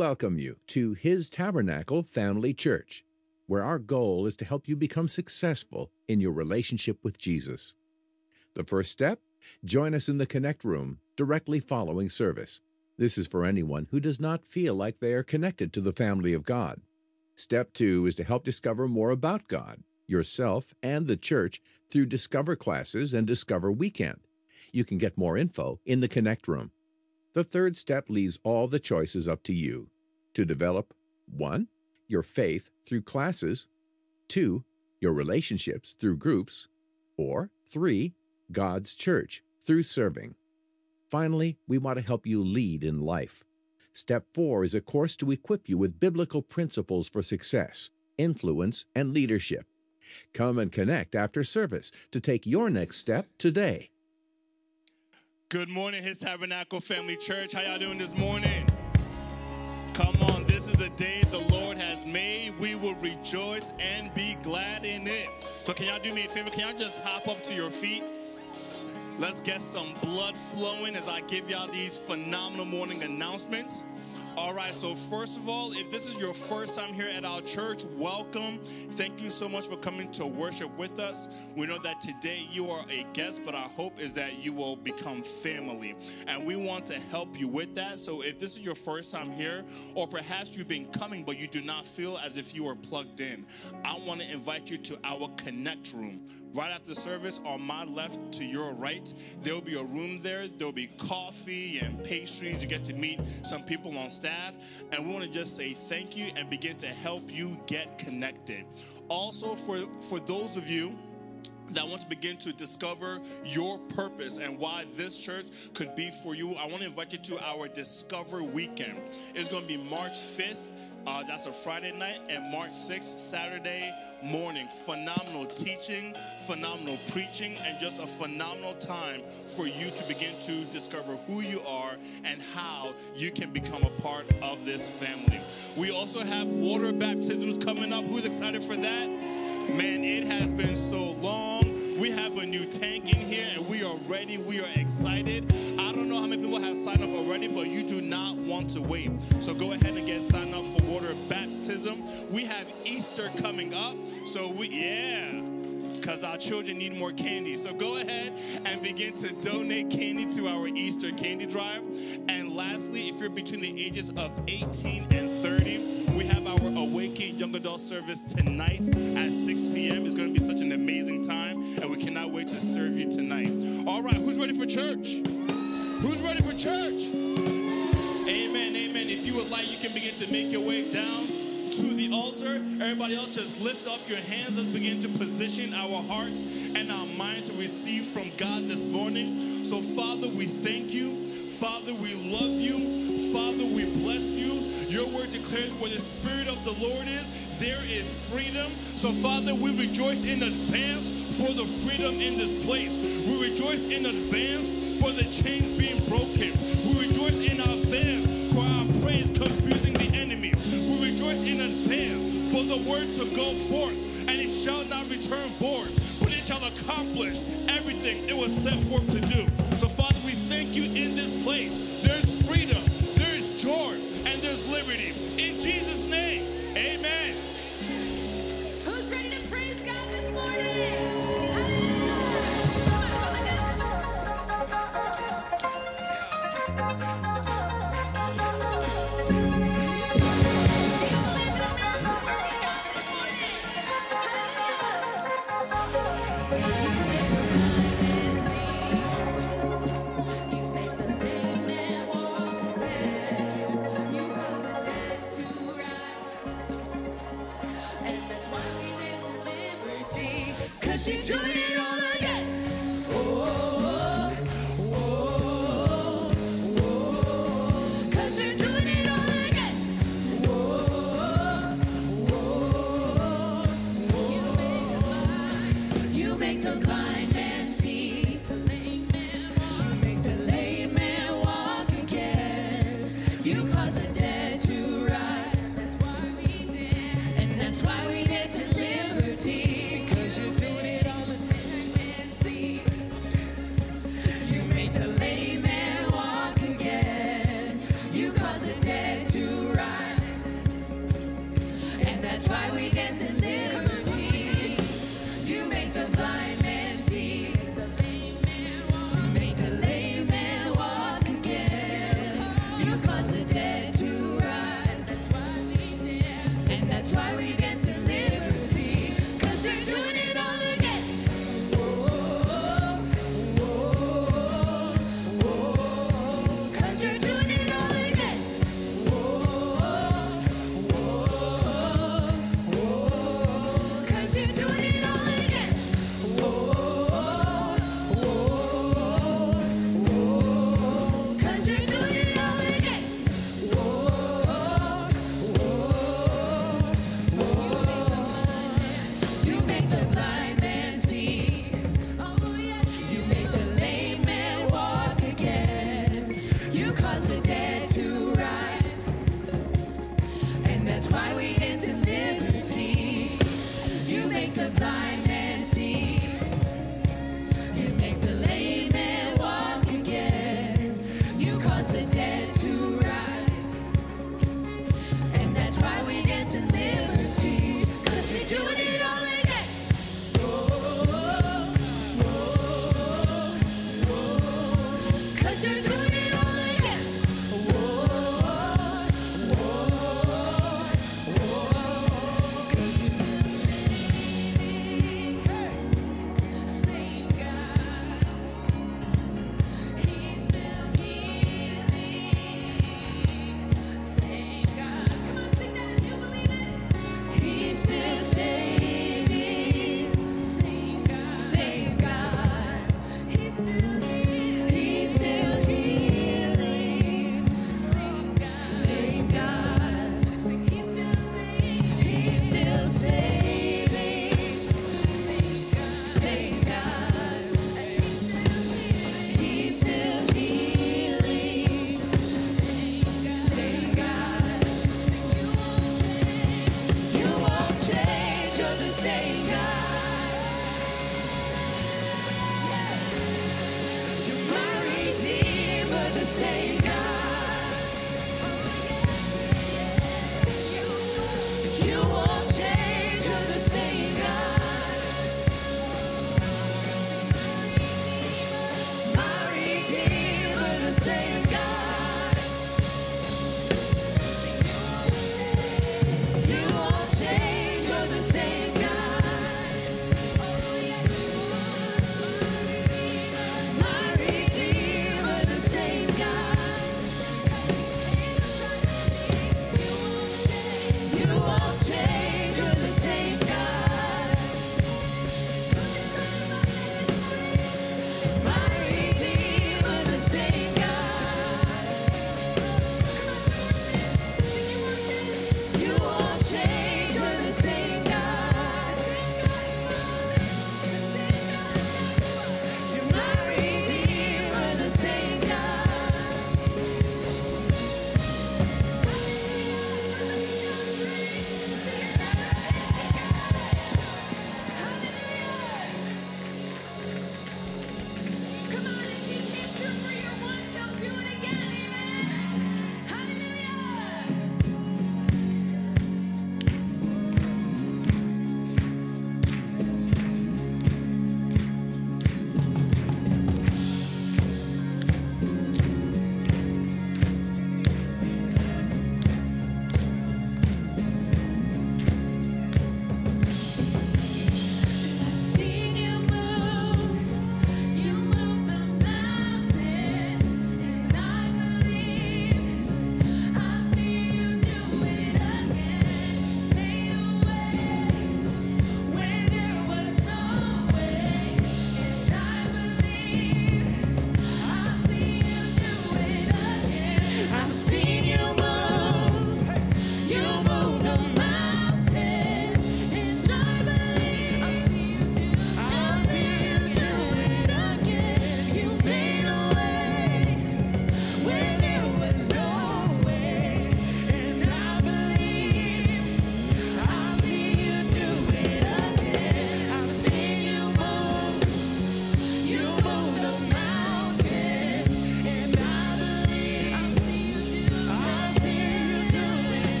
welcome you to His Tabernacle Family Church, where our goal is to help you become successful in your relationship with Jesus. The first step, join us in the Connect Room directly following service. This is for anyone who does not feel like they are connected to the family of God. Step 2 is to help discover more about God, yourself, and the church through Discover classes and Discover Weekend. You can get more info in the Connect Room. The third step leaves all the choices up to you to develop 1. Your faith through classes, 2. Your relationships through groups, or 3. God's church through serving. Finally, we want to help you lead in life. Step 4 is a course to equip you with biblical principles for success, influence, and leadership. Come and connect after service to take your next step today. Good morning, His Tabernacle Family Church. How y'all doing this morning? Come on, this is the day the Lord has made. We will rejoice and be glad in it. So can y'all do me a favor? Can y'all just hop up to your feet? Let's get some blood flowing as I give y'all these phenomenal morning announcements. All right, so first of all, if this is your first time here at our church, welcome. Thank you so much for coming to worship with us. We know that today you are a guest, but our hope is that you will become family. And we want to help you with that. So if this is your first time here, or perhaps you've been coming, but you do not feel as if you are plugged in, I want to invite you to our Connect Room. Right after service, on my left to your right, there will be a room there. There will be coffee and pastries. You get to meet some people on staff. And we want to just say thank you and begin to help you get connected. Also, for those of you that want to begin to discover your purpose and why this church could be for you, I want to invite you to our Discover Weekend. It's going to be March 5th. That's a Friday night, and March 6th, Saturday morning. Phenomenal teaching, phenomenal preaching, and just a phenomenal time for you to begin to discover who you are and how you can become a part of this family. We also have water baptisms coming up. Who's excited for that? Man, it has been so long. We have a new tank in here, and we are ready. We are excited. I don't know how many people have signed up already, but you do not want to wait. So go ahead and get signed up for water baptism. We have Easter coming up, so because our children need more candy. So go ahead and begin to donate candy to our Easter candy drive. And lastly, if you're between the ages of 18 and 30, we have our Awaken Young Adult service tonight at 6 p.m. It's going to be such an amazing time, and we cannot wait to serve you tonight. All right, who's ready for church? Who's ready for church? Amen, amen. If you would like, you can begin to make your way down to the altar. Everybody else, just lift up your hands. Let's begin to position our hearts and our minds to receive from God this morning. So, Father, we thank you. Father, we love you. Father, we bless you. Your word declares where the Spirit of the Lord is, there is freedom. So, Father, we rejoice in advance for the freedom in this place. We rejoice in advance for the chains being broken. We rejoice in advance for our praise confusing the enemy. We rejoice in advance for the word to go forth, and it shall not return void, but it shall accomplish everything it was set forth to do. So, Father, we thank you in this place. There's freedom, there's joy, and there's liberty. In Jesus' name, amen. Who's ready to praise God this morning? She's doing it all again. Oh, oh, oh, oh, 'cause you're doing it all again. Oh, oh, oh, you make the blind man see. You make the lame man walk again. You cause the dead to rise. That's why we dance. And that's why we dance in liberty. 'Cause you're doing it all again. You make the lame man walk again. You cause the dead to rise.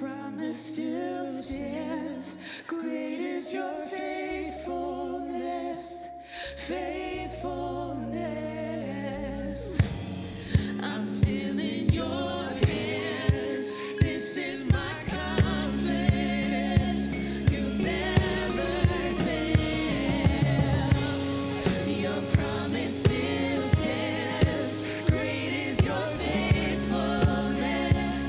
promise still stands. Great is your faithfulness, faithfulness. I'm still in your hands. This is my confidence. You've never failed. Your promise still stands. Great is your faithfulness,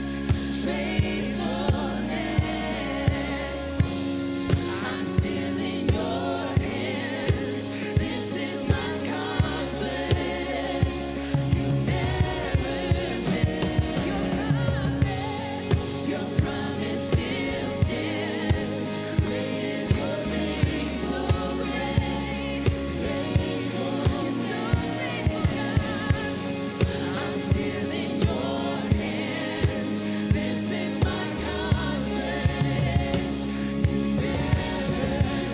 faithfulness. I'm still in your hands. This is my confidence. You never fail. Your promise still stands. Great is your faithfulness, faithful. You're so faithful, God. I'm still in your hands. This is my confidence. You never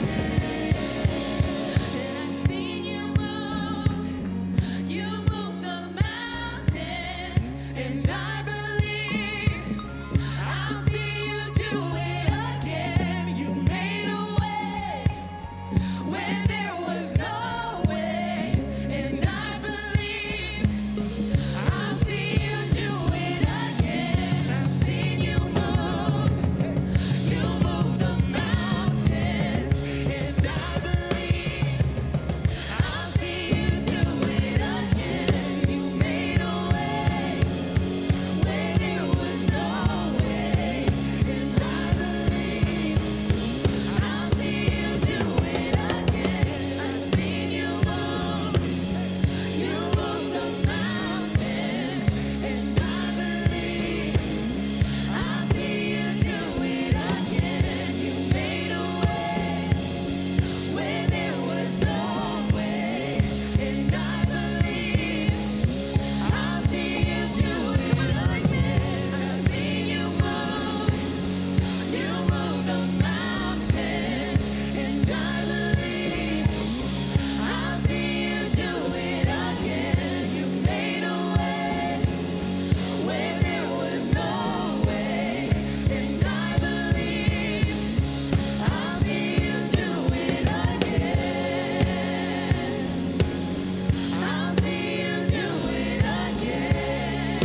and I've seen you move. You move the mountains, and I believe I'll see you do it again. You made a way when there was no way, and I believe I'll see you do it again. I've seen you move. You move the mountains, and I believe I'll see you do it again. You made a way when there was no way, and I believe I'll see you do it again. I've seen you move. You move the mountains, and I believe I'll see you do it again. You made a way when there was no way, and I believe I'll see you do it again. I've seen you move. You move the mountains, and I believe I'll see you do it again. You made a way when there was no way, and I believe I'll see you do it again. I'll see you do it again.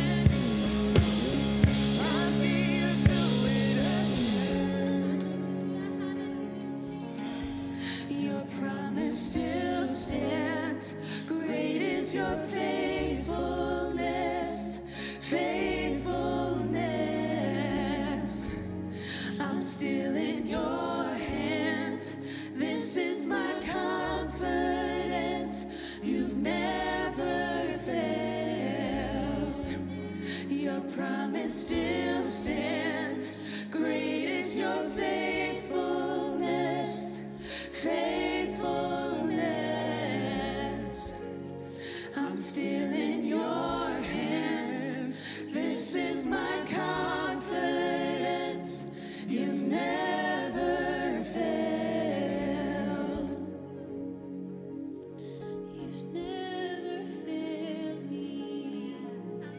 I'll see you do it again. Your promise still stands. Great is your faithfulness, faithfulness. I'm still in your hands. This is my confidence. You've never failed. Your promise still stands. Great is your faithfulness, faithfulness. I'm still in your hands. This is my confidence. You've never failed. You've never failed me.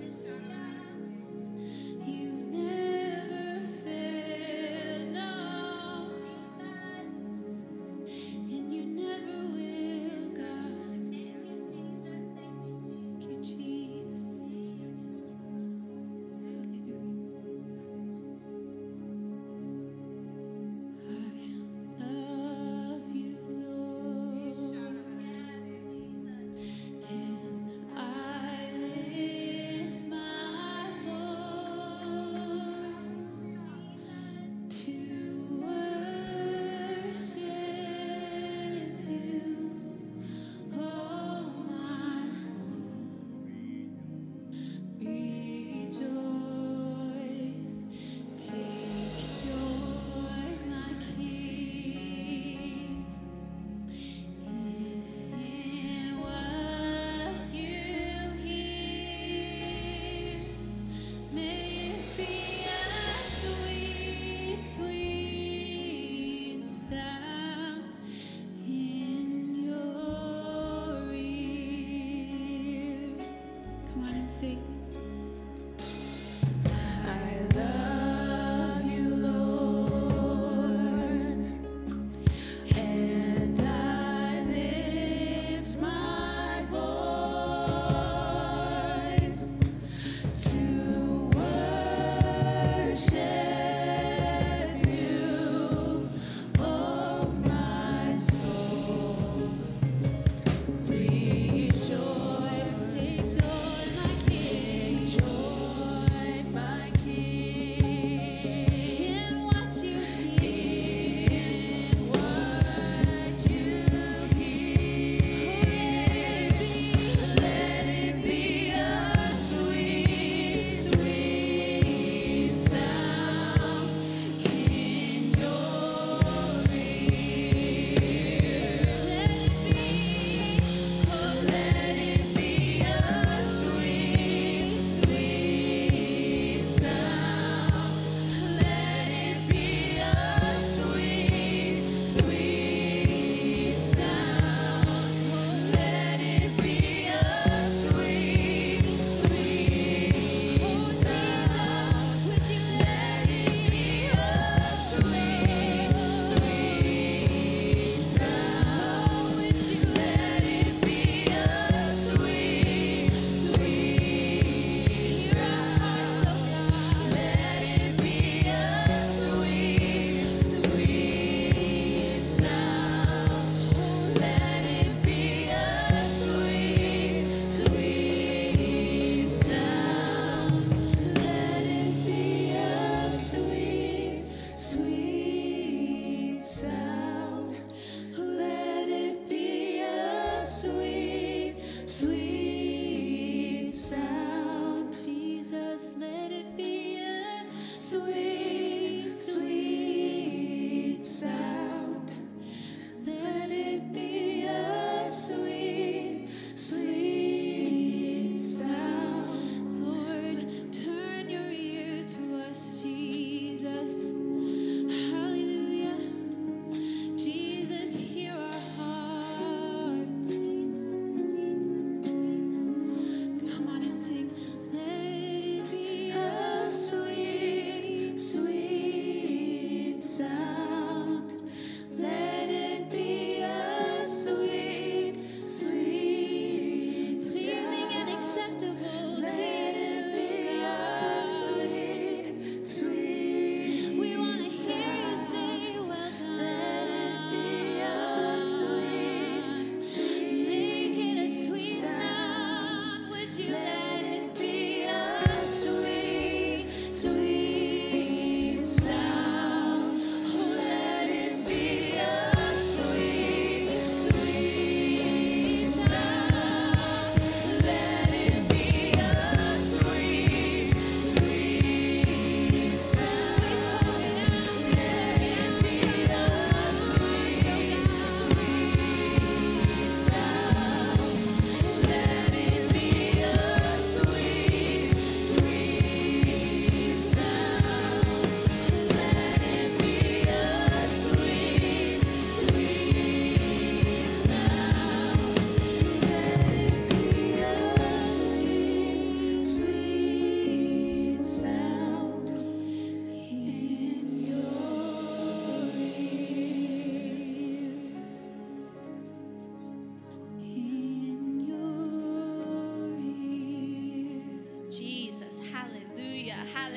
You've never failed, no.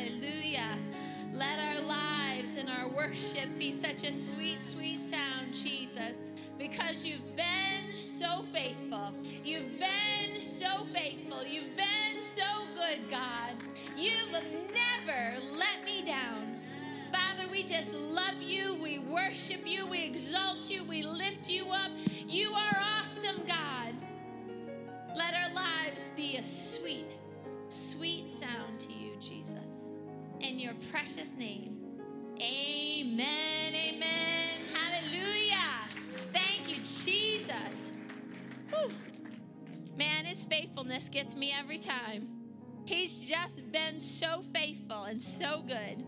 Hallelujah. Let our lives and our worship be such a sweet, sweet sound, Jesus, because you've been so faithful. You've been so faithful. You've been so good, God. You've never let me down. Father, we just love you. We worship you. We exalt you. We lift you up. You are awesome, God. Let our lives be a sweet, sweet sound to you, Jesus. In your precious name, amen, amen, hallelujah. Thank you, Jesus. Whew. Man, his faithfulness gets me every time. He's just been so faithful and so good.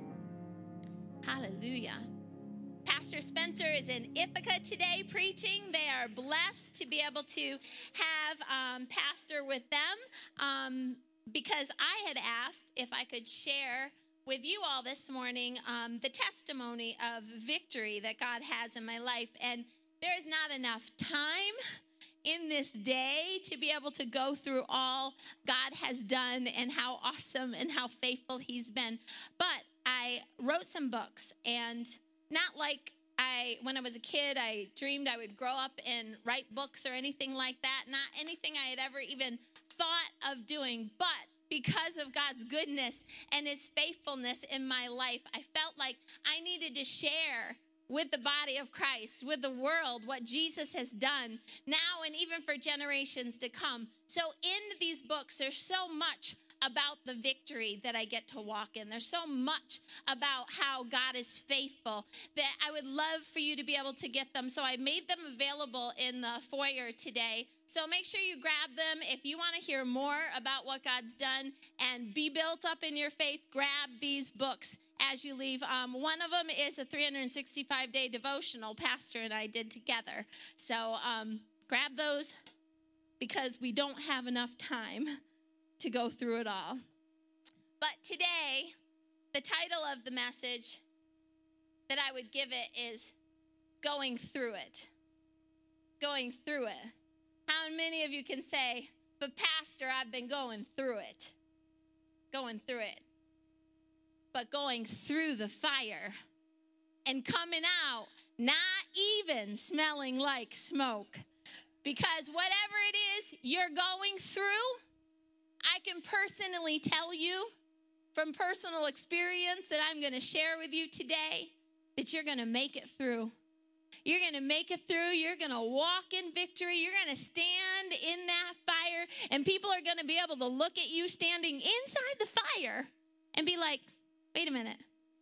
Hallelujah. Pastor Spencer is in Ithaca today preaching. They are blessed to be able to have Pastor with them because I had asked if I could share with you all this morning the testimony of victory that God has in my life. And there is not enough time in this day to be able to go through all God has done and how awesome and how faithful he's been. But I wrote some books, and not like when I was a kid, I dreamed I would grow up and write books or anything like that. Not anything I had ever even thought of doing, but because of God's goodness and his faithfulness in my life, I felt like I needed to share with the body of Christ, with the world, what Jesus has done now and even for generations to come. So in these books, there's so much about the victory that I get to walk in. There's so much about how God is faithful that I would love for you to be able to get them. So I made them available in the foyer today. So make sure you grab them. If you want to hear more about what God's done and be built up in your faith, grab these books as you leave. One of them is a 365-day devotional Pastor and I did together. So grab those because we don't have enough time to go through it all. But today, the title of the message that I would give it is Going Through It. Going through it. How many of you can say, but Pastor, I've been going through it. Going through it. But going through the fire and coming out not even smelling like smoke. Because whatever it is you're going through, I can personally tell you from personal experience that I'm going to share with you today that you're going to make it through. You're going to make it through. You're going to walk in victory. You're going to stand in that fire, and people are going to be able to look at you standing inside the fire and be like, wait a minute.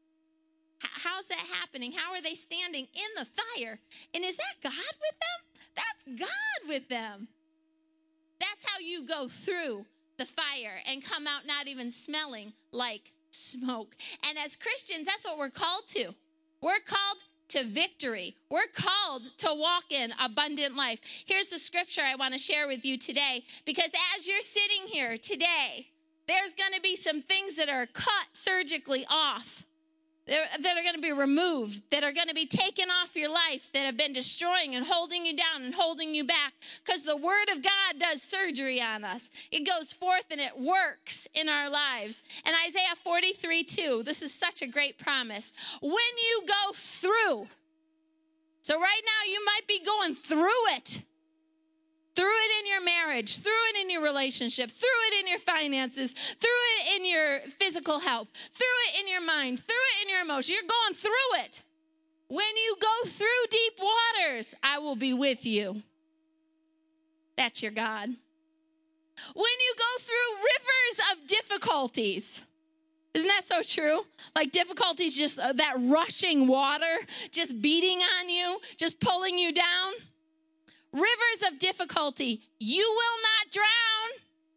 How's that happening? How are they standing in the fire? And is that God with them? That's God with them. That's how you go through the fire and come out not even smelling like smoke. And as Christians, that's what we're called to. We're called to victory. We're called to walk in abundant life. Here's the scripture I want to share with you today, because as you're sitting here today, there's going to be some things that are cut surgically off, that are going to be removed, that are going to be taken off your life, that have been destroying and holding you down and holding you back, because the word of God does surgery on us. It goes forth and it works in our lives. And Isaiah 43:2, this is such a great promise. When you go through, so right now you might be going through it in your marriage, through it in your relationship, through it in your finances, through it in your physical health, through it in your mind, through it in your emotions. You're going through it. When you go through deep waters, I will be with you. That's your God. When you go through rivers of difficulties, isn't that so true? Like difficulties, just that rushing water, just beating on you, just pulling you down. Rivers of difficulty, you will not drown.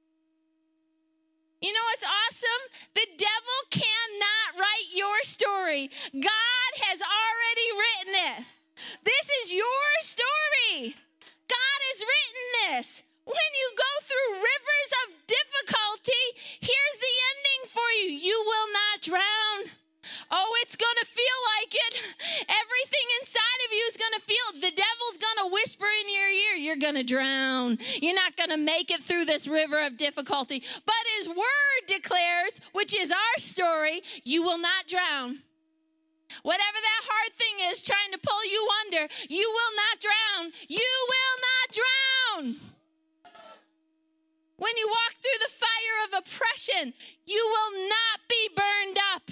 You know what's awesome? The devil cannot write your story. God has already written it. This is your story. God has written this. When you go through rivers of difficulty, here's the ending for you. You will not drown. Oh, it's going to feel like it. Everything inside of you is going to feel it. The devil's going to whisper in your ear, you're going to drown. You're not going to make it through this river of difficulty. But his word declares, which is our story, you will not drown. Whatever that hard thing is trying to pull you under, you will not drown. You will not drown. When you walk through the fire of oppression, you will not be burned up.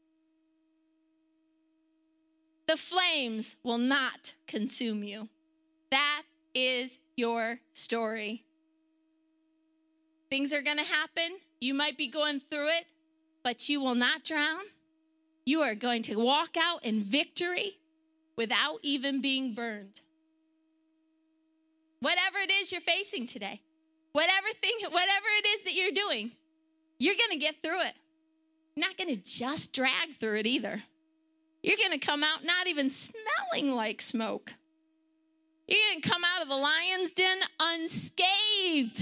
The flames will not consume you. That is your story. Things are going to happen. You might be going through it, but you will not drown. You are going to walk out in victory without even being burned. Whatever it is you're facing today, whatever it is that you're doing, you're going to get through it. You're not going to just drag through it either. You're going to come out not even smelling like smoke. You're going to come out of the lion's den unscathed.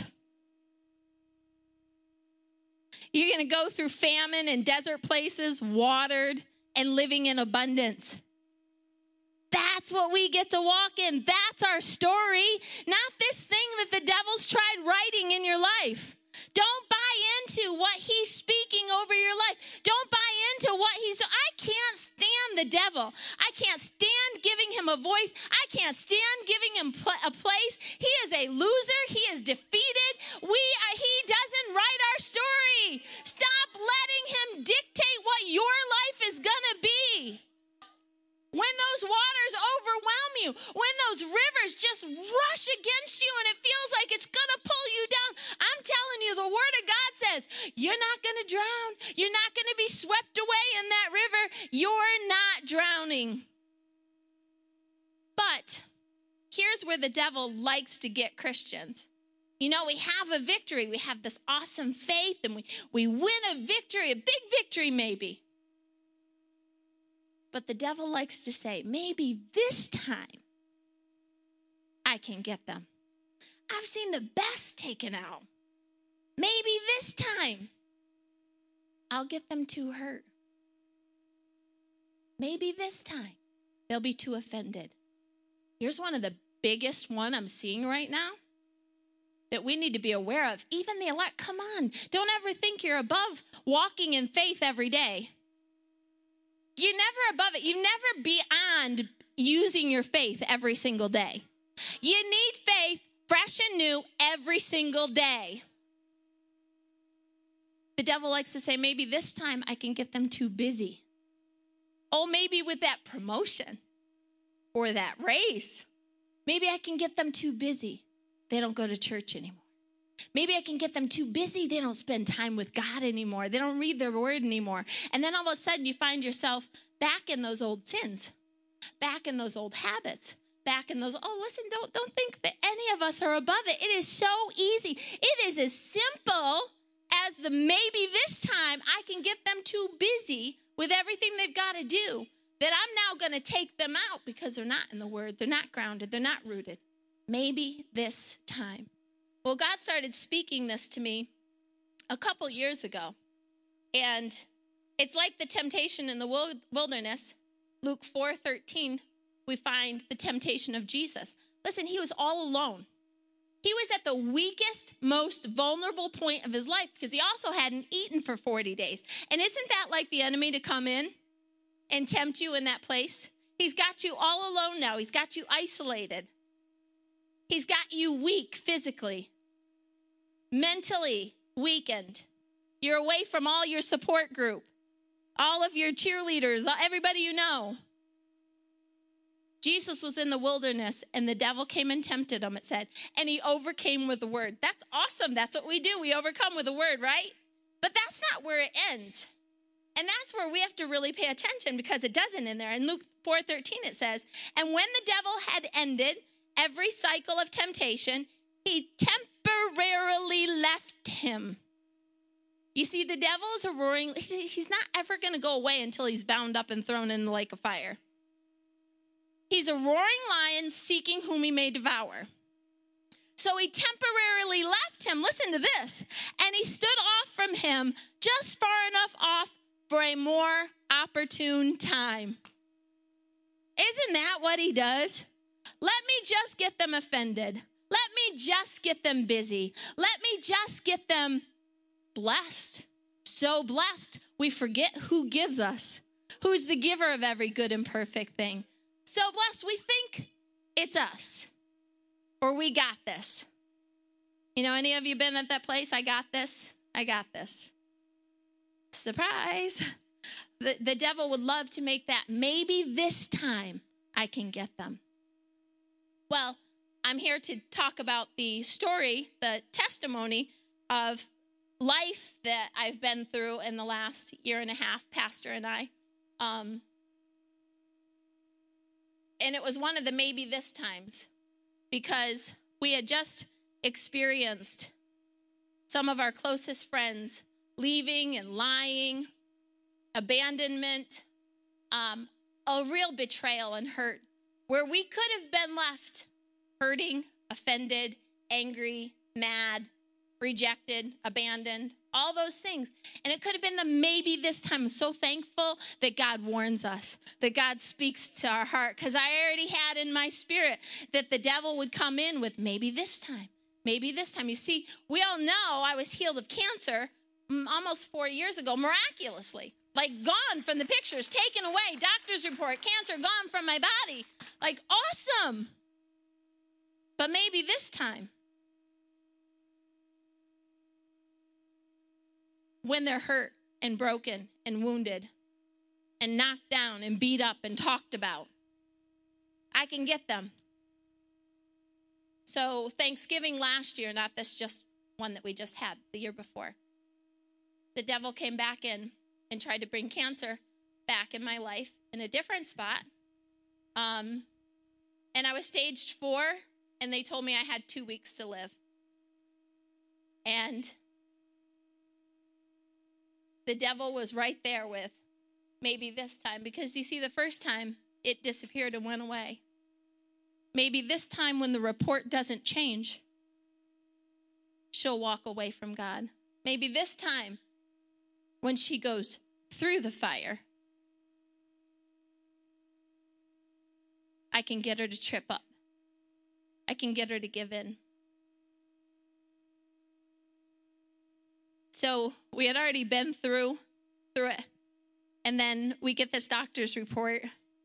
You're going to go through famine in desert places, watered and living in abundance. That's what we get to walk in. That's our story, not this thing that the devil's tried writing in your life. Don't buy into what he's speaking over your life. Don't buy into what he's doing. I can't stand the devil. I can't stand giving him a voice. I can't stand giving him a place. He is a loser. He is defeated. He doesn't write our story. Stop letting him dictate what your life is going to be. When those waters overwhelm you, when those rivers just rush against you and it feels like it's going to pull you down, I'm telling you, the word of God says, you're not going to drown. You're not going to be swept away in that river. You're not drowning. But here's where the devil likes to get Christians. You know, we have a victory. We have this awesome faith and we win a victory, a big victory maybe. But the devil likes to say, maybe this time I can get them. I've seen the best taken out. Maybe this time I'll get them too hurt. Maybe this time they'll be too offended. Here's one of the biggest one I'm seeing right now that we need to be aware of. Even the elect, come on. Don't ever think you're above walking in faith every day. You're never above it. You're never beyond using your faith every single day. You need faith fresh and new every single day. The devil likes to say, maybe this time I can get them too busy. Oh, maybe with that promotion or that raise. Maybe I can get them too busy. They don't go to church anymore. Maybe I can get them too busy. They don't spend time with God anymore. They don't read their word anymore. And then all of a sudden you find yourself back in those old sins, back in those old habits, back in those, oh, listen, don't think that any of us are above it. It is so easy. It is as simple as the maybe this time I can get them too busy with everything they've got to do that I'm now going to take them out because they're not in the word. They're not grounded. They're not rooted. Maybe this time. Well, God started speaking this to me a couple years ago. And it's like the temptation in the wilderness. Luke 4:13, we find the temptation of Jesus. Listen, he was all alone. He was at the weakest, most vulnerable point of his life because he also hadn't eaten for 40 days. And isn't that like the enemy to come in and tempt you in that place? He's got you all alone now. He's got you isolated. He's got you weak physically, mentally weakened. You're away from all your support group, all of your cheerleaders, everybody you know. Jesus was in the wilderness and the devil came and tempted him, it said, and he overcame with the word. That's awesome. That's what we do. We overcome with the word, right? But that's not where it ends. And that's where we have to really pay attention because it doesn't in there. In Luke 4:13 it says, and when the devil had ended every cycle of temptation, he temporarily left him. You see, the devil is a roaring, he's not ever going to go away until he's bound up and thrown in the lake of fire. He's a roaring lion seeking whom he may devour. So he temporarily left him, listen to this, and he stood off from him just far enough off for a more opportune time. Isn't that what he does? Let me just get them offended. Let me just get them busy. Let me just get them blessed. So blessed, we forget who gives us, who's the giver of every good and perfect thing. So blessed, we think it's us, or we got this. You know, any of you been at that place? I got this. I got this. Surprise. The devil would love to make that, maybe this time I can get them. Well, I'm here to talk about the story, the testimony of life that I've been through in the last year and a half, Pastor and I. And it was one of the maybe this times, because we had just experienced some of our closest friends leaving and lying, abandonment, a real betrayal and hurt, where we could have been left hurting, offended, angry, mad, rejected, abandoned, all those things. And it could have been the maybe this time. I'm so thankful that God warns us, that God speaks to our heart, because I already had in my spirit that the devil would come in with maybe this time, maybe this time. You see, we all know I was healed of cancer almost 4 years ago, miraculously. Like gone from the pictures, taken away, doctor's report, cancer gone from my body. Like awesome. But maybe this time, when they're hurt and broken and wounded and knocked down and beat up and talked about, I can get them. So Thanksgiving last year, not this just one that we just had the year before, the devil came back in and tried to bring cancer back in my life in a different spot. And I was stage 4, and they told me I had 2 weeks to live. And the devil was right there with maybe this time, because you see, the first time it disappeared and went away. Maybe this time, when the report doesn't change, she'll walk away from God. Maybe this time, when she goes through the fire, I can get her to trip up. I can get her to give in. So we had already been through it. And then we get this doctor's report.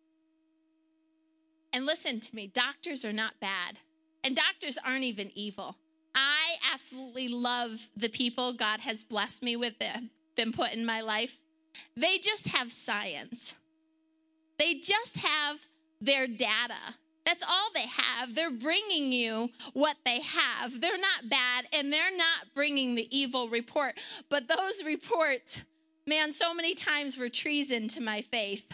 And listen to me, doctors are not bad. And doctors aren't even evil. I absolutely love the people God has blessed me with that have been put in my life. They just have science. They just have their data. That's all they have. They're bringing you what they have. They're not bad, and they're not bringing the evil report. But those reports, man, so many times were treason to my faith.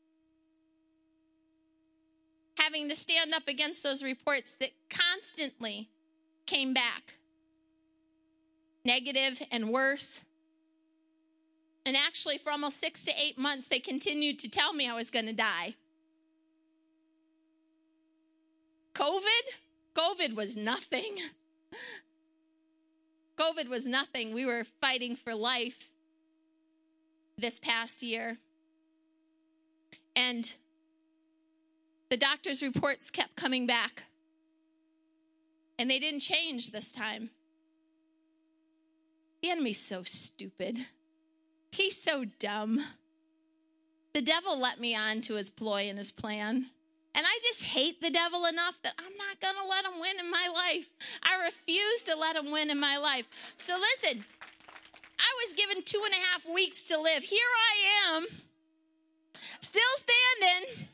Having to stand up against those reports that constantly came back, negative and worse. And actually, for almost 6 to 8 months, they continued to tell me I was going to die. COVID was nothing. COVID was nothing. We were fighting for life this past year. And the doctor's reports kept coming back. And they didn't change this time. The enemy's so stupid. He's so dumb. The devil let me on to his ploy and his plan. And I just hate the devil enough that I'm not going to let him win in my life. I refuse to let him win in my life. So listen, I was given 2.5 weeks to live. Here I am, still standing.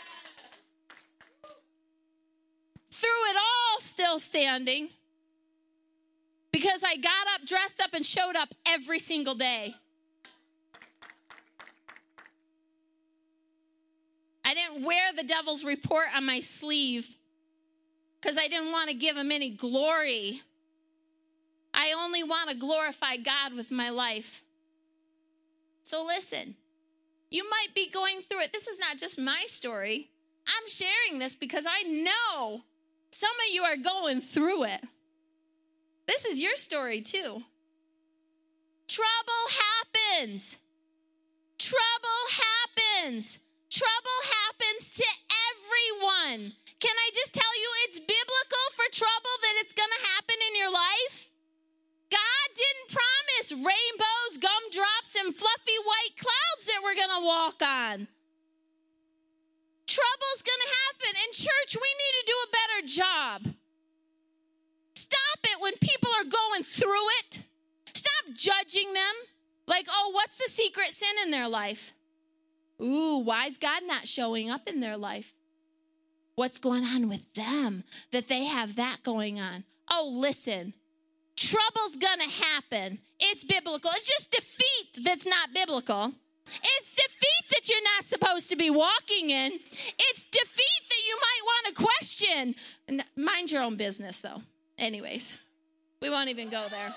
Through it all, still standing. Because I got up, dressed up, and showed up every single day. I didn't wear the devil's report on my sleeve because I didn't want to give him any glory. I only want to glorify God with my life. So listen, you might be going through it. This is not just my story. I'm sharing this because I know some of you are going through it. This is your story too. Trouble happens. Trouble happens. Trouble happens to everyone. Can I just tell you, it's biblical for trouble that it's going to happen in your life? God didn't promise rainbows, gumdrops, and fluffy white clouds that we're going to walk on. Trouble's going to happen. And church, we need to do a better job. Stop it when people are going through it. Stop judging them. Like, oh, what's the secret sin in their life? Ooh, why is God not showing up in their life? What's going on with them that they have that going on? Oh, listen, trouble's gonna happen. It's biblical. It's just defeat that's not biblical. It's defeat that you're not supposed to be walking in. It's defeat that you might want to question. Mind your own business, though. Anyways, we won't even go there.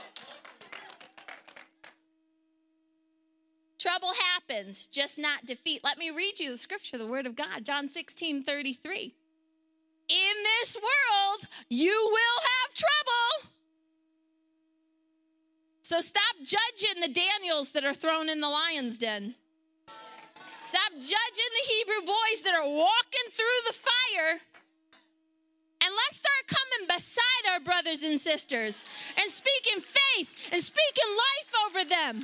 Trouble happens, just not defeat. Let me read you the scripture, the word of God, John 16:33. In this world, you will have trouble. So stop judging the Daniels that are thrown in the lion's den. Stop judging the Hebrew boys that are walking through the fire. And let's start coming beside our brothers and sisters and speaking faith and speaking life over them.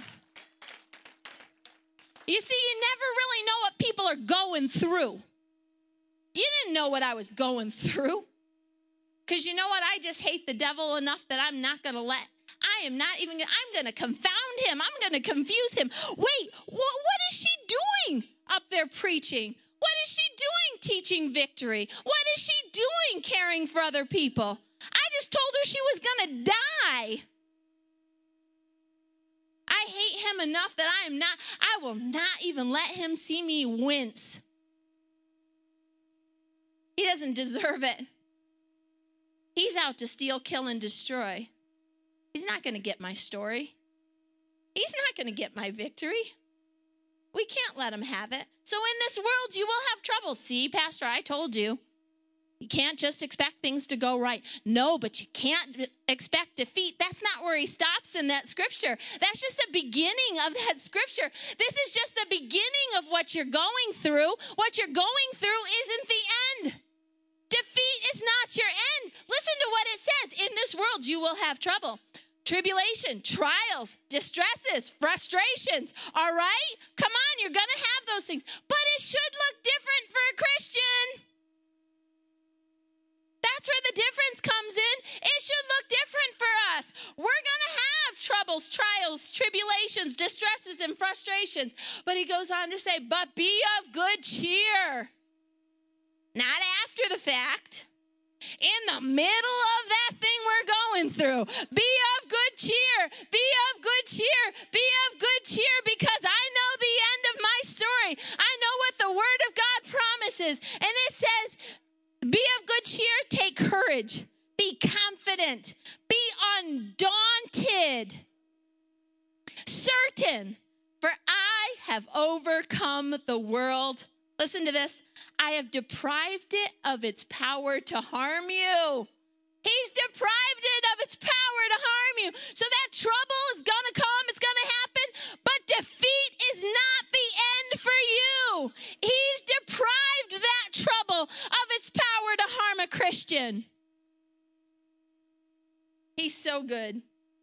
You see, you never really know what people are going through. You didn't know what I was going through. Because you know what? I just hate the devil enough that I'm not going to I'm going to confound him. I'm going to confuse him. Wait, what is she doing up there preaching? What is she doing teaching victory? What is she doing caring for other people? I just told her she was going to die. I hate him enough that I will not even let him see me wince. He doesn't deserve it. He's out to steal, kill, and destroy. He's not going to get my story. He's not going to get my victory. We can't let him have it. So in this world, you will have trouble. See, Pastor, I told you. You can't just expect things to go right. No, but you can't expect defeat. That's not where he stops in that scripture. That's just the beginning of that scripture. This is just the beginning of what you're going through. What you're going through isn't the end. Defeat is not your end. Listen to what it says. In this world, you will have trouble. Tribulation, trials, distresses, frustrations. All right? Come on, you're going to have those things. But it should look different for a Christian. That's where the difference comes in. It should look different for us. We're going to have troubles, trials, tribulations, distresses, and frustrations. But he goes on to say, but be of good cheer. Not after the fact. In the middle of that thing we're going through. Be of good cheer. Be of good cheer. Be of good cheer, because I know the end of my story. I know what the word of God promises. And it says, be of good cheer, take courage, be confident, be undaunted, certain, for I have overcome the world. Listen to this. I have deprived it of its power to harm you. He's deprived it of its power to harm you. So that trouble is going to come. It's going to happen. But defeat is not the end for you. He's deprived that trouble of its power to harm a Christian. He's so good.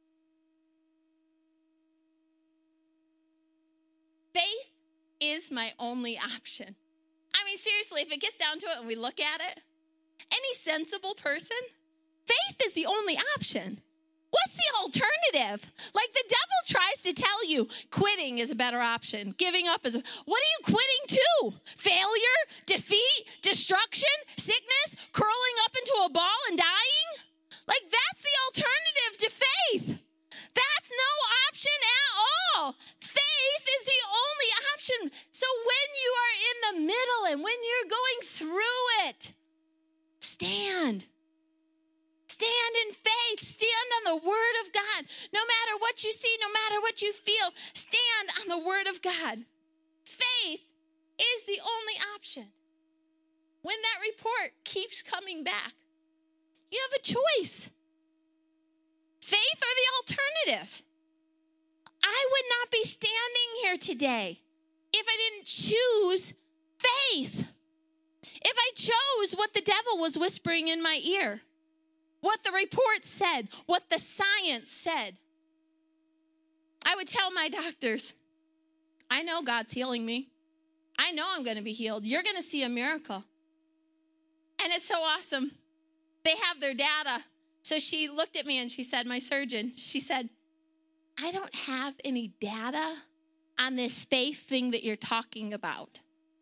Faith is my only option. I mean, seriously, if it gets down to it and we look at it, any sensible person, faith is the only option. What's the alternative? Like the devil tries to tell you quitting is a better option. Giving up is what are you quitting to? Failure, defeat, destruction, sickness, curling up into a ball and dying? Like that's the alternative to faith. That's no option at all. Faith is the only option. So when you are in the middle and when you're going through it, stand. Stand in faith. Stand on the word of God. No matter what you see, no matter what you feel, stand on the word of God. Faith is the only option. When that report keeps coming back, you have a choice. Faith or the alternative. I would not be standing here today if I didn't choose faith. If I chose what the devil was whispering in my ear. what the report said, what the science said. I would tell my doctors, I know God's healing me. I know I'm going to be healed. You're going to see a miracle. And it's so awesome. They have their data. So she looked at me and she said, my surgeon, she said, I don't have any data on this faith thing that you're talking about.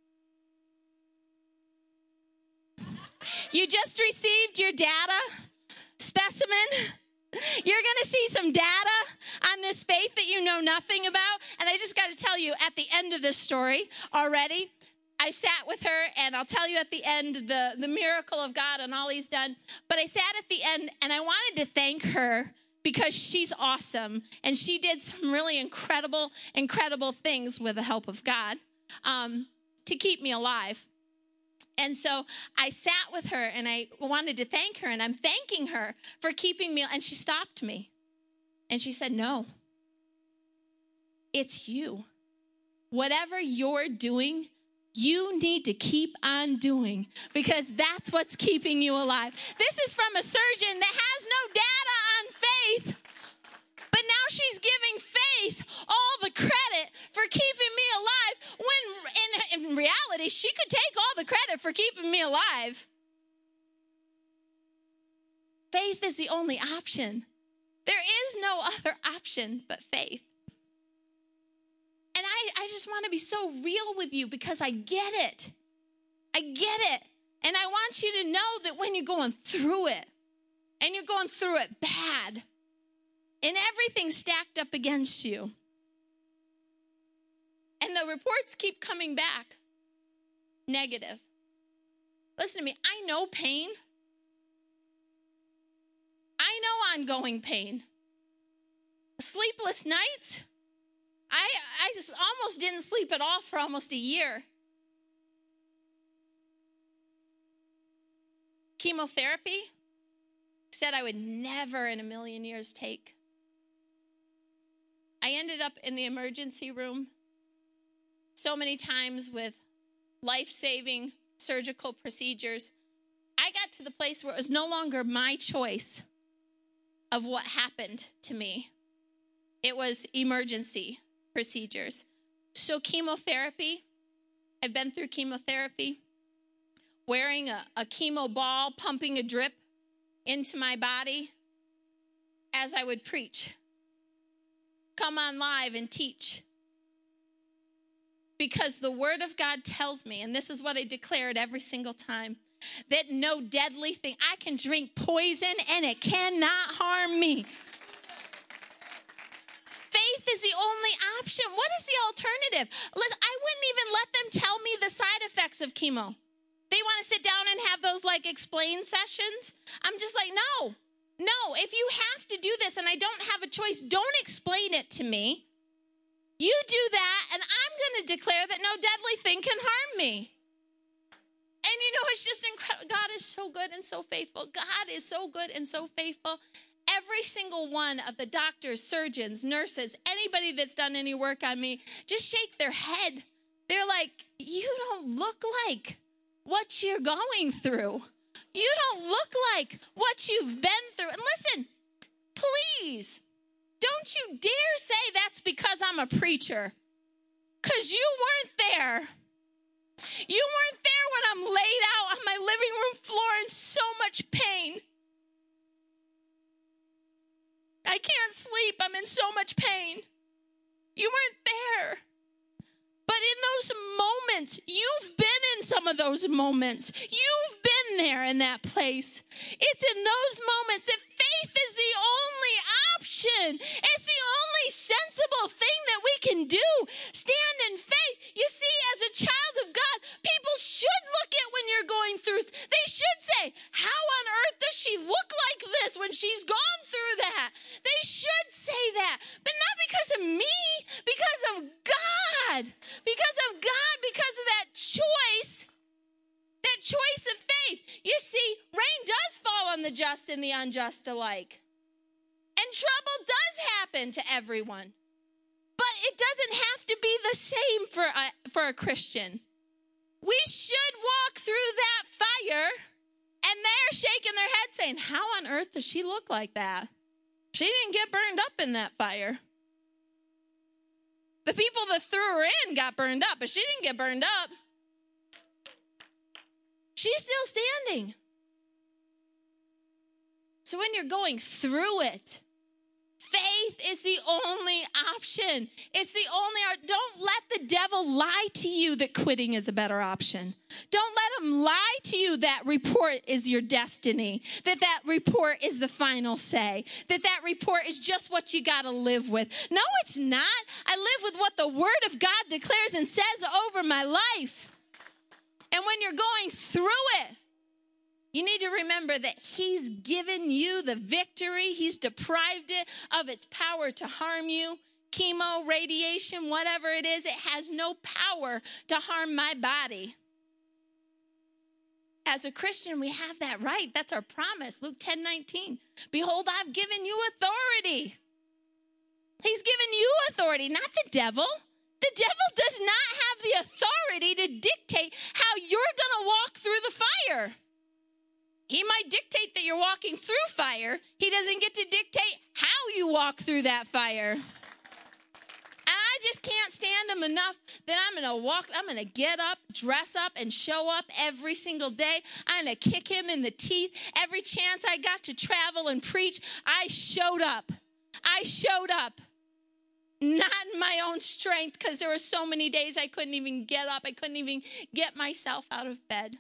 You just received your data specimen. You're going to see some data on this faith that you know nothing about. And I just got to tell you, at the end of this story already, I sat with her, and I'll tell you at the end the miracle of God and all he's done. But I sat at the end, and I wanted to thank her because she's awesome. And she did some really incredible things with the help of God to keep me alive. And so I sat with her, and I wanted to thank her, and I'm thanking her for keeping me. And she stopped me, and she said, no, it's you. Whatever you're doing, you need to keep on doing, because that's what's keeping you alive. This is from a surgeon that has no data on faith, but now she's giving faith all the credit for keeping me alive, when in reality, she could take all the credit for keeping me alive. Faith is the only option. There is no other option but faith. And I just want to be so real with you, because I get it. I get it. And I want you to know that when you're going through it, and you're going through it bad, and everything's stacked up against you, and the reports keep coming back negative. Listen to me. I know pain. I know ongoing pain. Sleepless nights. I almost didn't sleep at all for almost a year. Chemotherapy, said I would never in a million years take. I ended up in the emergency room so many times with life-saving surgical procedures. I got to the place where it was no longer my choice of what happened to me. It was emergency procedures. So chemotherapy, I've been through chemotherapy, wearing a chemo ball, pumping a drip into my body as I would preach, come on live and teach. Because the word of God tells me, and this is what I declared every single time, that no deadly thing, I can drink poison and it cannot harm me. Faith is the only option. What is the alternative? Listen, I wouldn't even let them tell me the side effects of chemo. They want to sit down and have those like explain sessions. I'm just like, no, if you have to do this and I don't have a choice, don't explain it to me. You do that, and I'm going to declare that no deadly thing can harm me. And you know, it's just incredible. God is so good and so faithful. God is so good and so faithful. Every single one of the doctors, surgeons, nurses, anybody that's done any work on me, just shake their head. They're like, you don't look like what you're going through. You don't look like what you've been through. And listen, please, don't you dare say that's because I'm a preacher, because you weren't there. You weren't there when I'm laid out on my living room floor in so much pain. I can't sleep. I'm in so much pain. You weren't there. But in those moments, you've been in some of those moments. You've been there in that place. It's in those moments that faith is the only option. It's the only sensible thing that we can do. Stand in faith. You see, as a child of God, people should look at when you're going through. They should say, how on earth does she look like this when she's gone through that? They should say that. But not because of me, because of God. Because of God, because of that choice of faith. You see, rain does fall on the just and the unjust alike. And trouble does happen to everyone. But it doesn't have to be the same for a Christian. We should walk through that fire And they're shaking their head saying, how on earth does she look like that? She didn't get burned up in that fire. The people that threw her in got burned up, but she didn't get burned up. She's still standing. So when you're going through it, faith is the only option. It's the only, don't let the devil lie to you that quitting is a better option. Don't let him lie to you that report is your destiny, that report is the final say, that report is just what you got to live with. No, it's not. I live with what the word of God declares and says over my life. And when you're going through it, you need to remember that he's given you the victory. He's deprived it of its power to harm you. Chemo, radiation, whatever it is, it has no power to harm my body. As a Christian, we have that right. That's our promise. Luke 10:19. Behold, I've given you authority. He's given you authority, not the devil. The devil does not have the authority to dictate how you're going to walk through the fire. He might dictate that you're walking through fire. He doesn't get to dictate how you walk through that fire. And I just can't stand him enough that I'm going to get up, dress up, and show up every single day. I'm going to kick him in the teeth. Every chance I got to travel and preach, I showed up. Not in my own strength, because there were so many days I couldn't even get up. I couldn't even get myself out of bed.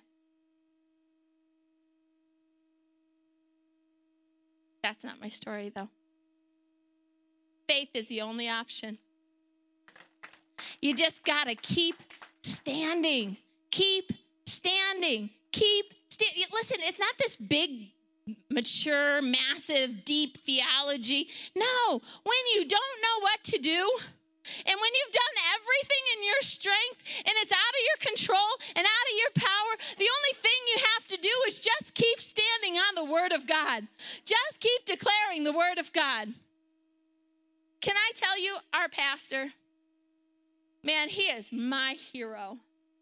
That's not my story, though. Faith is the only option. You just got to keep standing. Keep standing. Listen, it's not this big, mature, massive, deep theology. No, when you don't know what to do, and when you've done everything in your strength and it's out of your control and out of your power, the only thing you have to do is just keep standing on the word of God. Just keep declaring the word of God. Can I tell you, our pastor, man, he is my hero.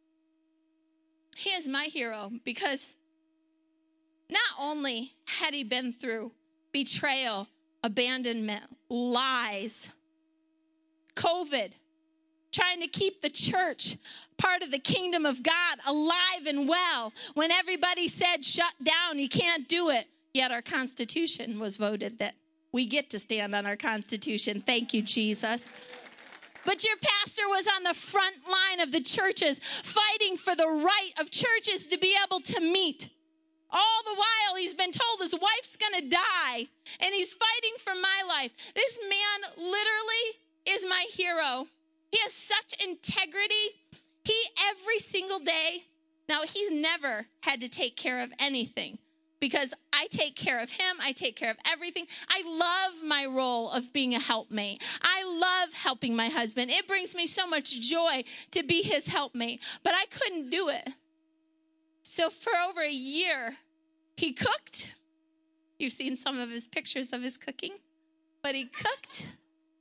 He is my hero because not only had he been through betrayal, abandonment, lies, COVID, trying to keep the church, part of the kingdom of God, alive and well when everybody said, shut down, you can't do it. Yet our Constitution was voted that we get to stand on our Constitution. Thank you, Jesus. But your pastor was on the front line of the churches, fighting for the right of churches to be able to meet. All the while, he's been told his wife's going to die, and he's fighting for my life. This man literally is my hero. He has such integrity. He, every single day, now he's never had to take care of anything because I take care of him. I take care of everything. I love my role of being a helpmate. I love helping my husband. It brings me so much joy to be his helpmate, but I couldn't do it. So for over a year, he cooked. You've seen some of his pictures of his cooking, but he cooked.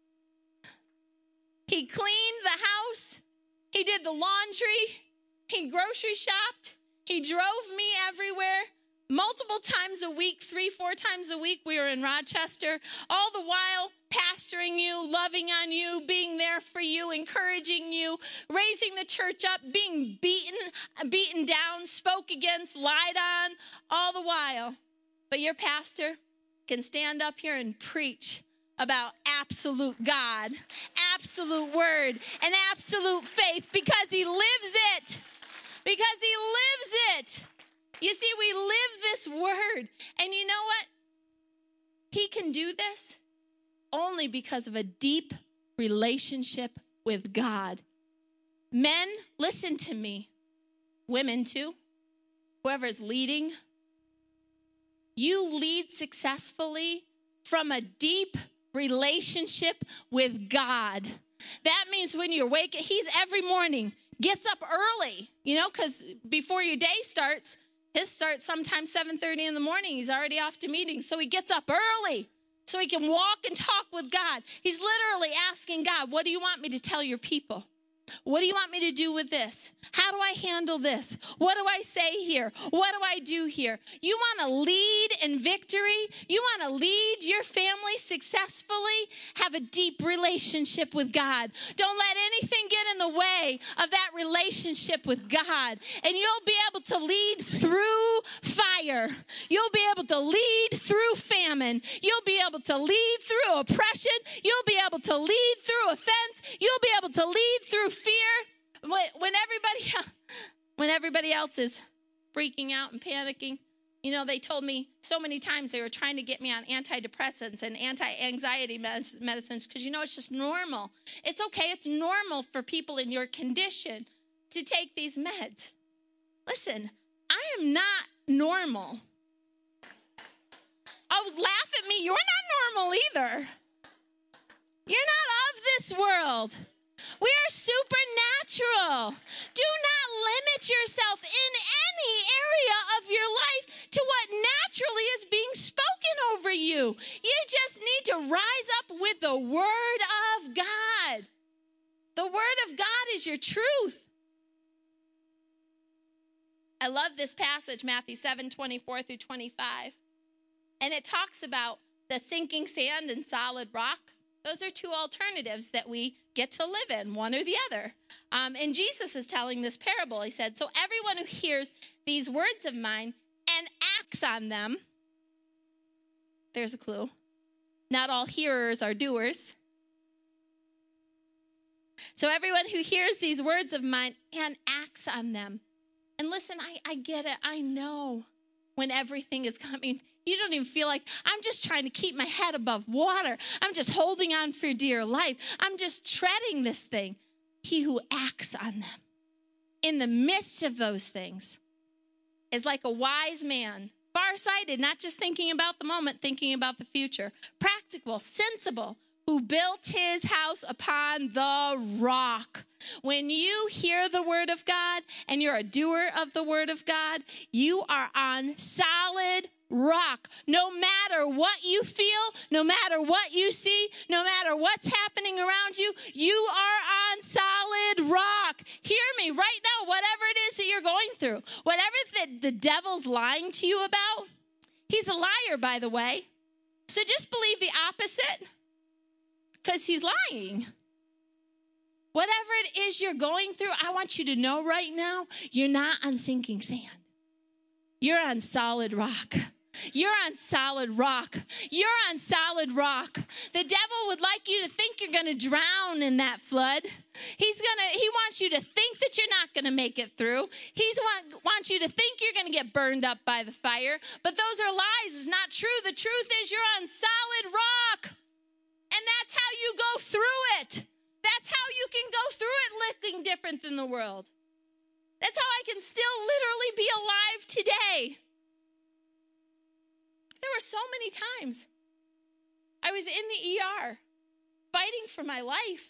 He cleaned the house. He did the laundry. He grocery shopped. He drove me everywhere. Multiple times a week, 3-4 times a week, we were in Rochester. All the while, pastoring you, loving on you, being there for you, encouraging you, raising the church up, being beaten down, spoke against, lied on, all the while. But your pastor can stand up here and preach about absolute God, absolute word, and absolute faith because he lives it. Because he lives it. You see, we live this word. And you know what? He can do this only because of a deep relationship with God. Men, listen to me. Women too. Whoever's leading. You lead successfully from a deep relationship with God. That means when you're waking, he's every morning, gets up early, because before your day starts, his starts sometimes 7:30 in the morning. He's already off to meetings. So he gets up early so he can walk and talk with God. He's literally asking God, what do you want me to tell your people? What do you want me to do with this? How do I handle this? What do I say here? What do I do here? You want to lead in victory? You want to lead your family successfully? Have a deep relationship with God. Don't let anything get in the way of that relationship with God. And you'll be able to lead through fire. You'll be able to lead through famine. You'll be able to lead through oppression. You'll be able to lead through offense. You'll be able to lead through fear. When everybody else is freaking out and panicking, you know, they told me so many times they were trying to get me on antidepressants and anti-anxiety medicines because, you know, it's just normal. It's okay. It's normal for people in your condition to take these meds. Listen, I am not normal. Oh, laugh at me. You're not normal either. You're not of this world. We are supernatural. Do not limit yourself in any area of your life to what naturally is being spoken over you. You just need to rise up with the Word of God. The Word of God is your truth. I love this passage, Matthew 7:24 through 25. And it talks about the sinking sand and solid rock. Those are two alternatives that we get to live in, one or the other. And Jesus is telling this parable. He said, so everyone who hears these words of mine and acts on them, there's a clue. Not all hearers are doers. So everyone who hears these words of mine and acts on them. And listen, I get it. I know when everything is coming, you don't even feel like, I'm just trying to keep my head above water. I'm just holding on for dear life. I'm just treading this thing. He who acts on them in the midst of those things is like a wise man, farsighted, not just thinking about the moment, thinking about the future, practical, sensible, who built his house upon the rock. When you hear the word of God and you're a doer of the word of God, you are on solid rock. No matter what you feel, no matter what you see, no matter what's happening around you, you are on solid rock. Hear me right now, whatever it is that you're going through, whatever the devil's lying to you about, he's a liar, by the way. So just believe the opposite, because he's lying. Whatever it is you're going through, I want you to know right now, you're not on sinking sand. You're on solid rock. You're on solid rock. You're on solid rock. The devil would like you to think you're going to drown in that flood. He wants you to think that you're not going to make it through. He wants you to think you're going to get burned up by the fire. But those are lies. It's not true. The truth is you're on solid rock. And that's how you go through it. That's how you can go through it looking different than the world. That's how I can still literally be alive today. There were so many times I was in the ER fighting for my life.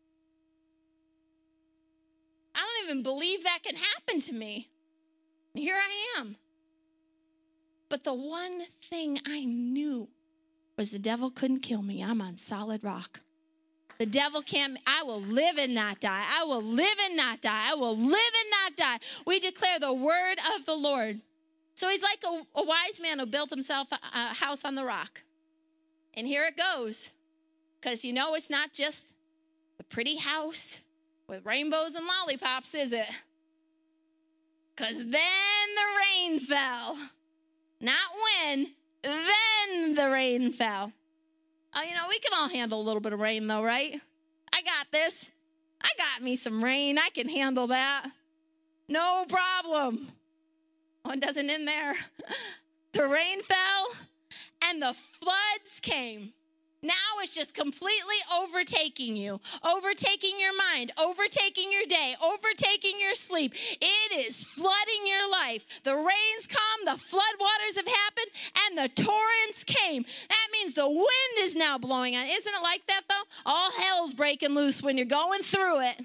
I don't even believe that can happen to me. And here I am. But the one thing I knew was the devil couldn't kill me. I'm on solid rock. The devil can't, I will live and not die. I will live and not die. I will live and not die. We declare the word of the Lord. So he's like a wise man who built himself a house on the rock. And here it goes. Because you know it's not just the pretty house with rainbows and lollipops, is it? Because then the rain fell. Not when, then the rain fell. Oh, you know, we can all handle a little bit of rain though, right? I got this. I got me some rain. I can handle that. No problem. Oh, it doesn't end there. The rain fell and the floods came. Now it's just completely overtaking you, overtaking your mind, overtaking your day, overtaking your sleep. It is flooding your life. The rains come, the floodwaters have happened, and the torrents came. That means the wind is now blowing on. Isn't it like that, though? All hell's breaking loose when you're going through it.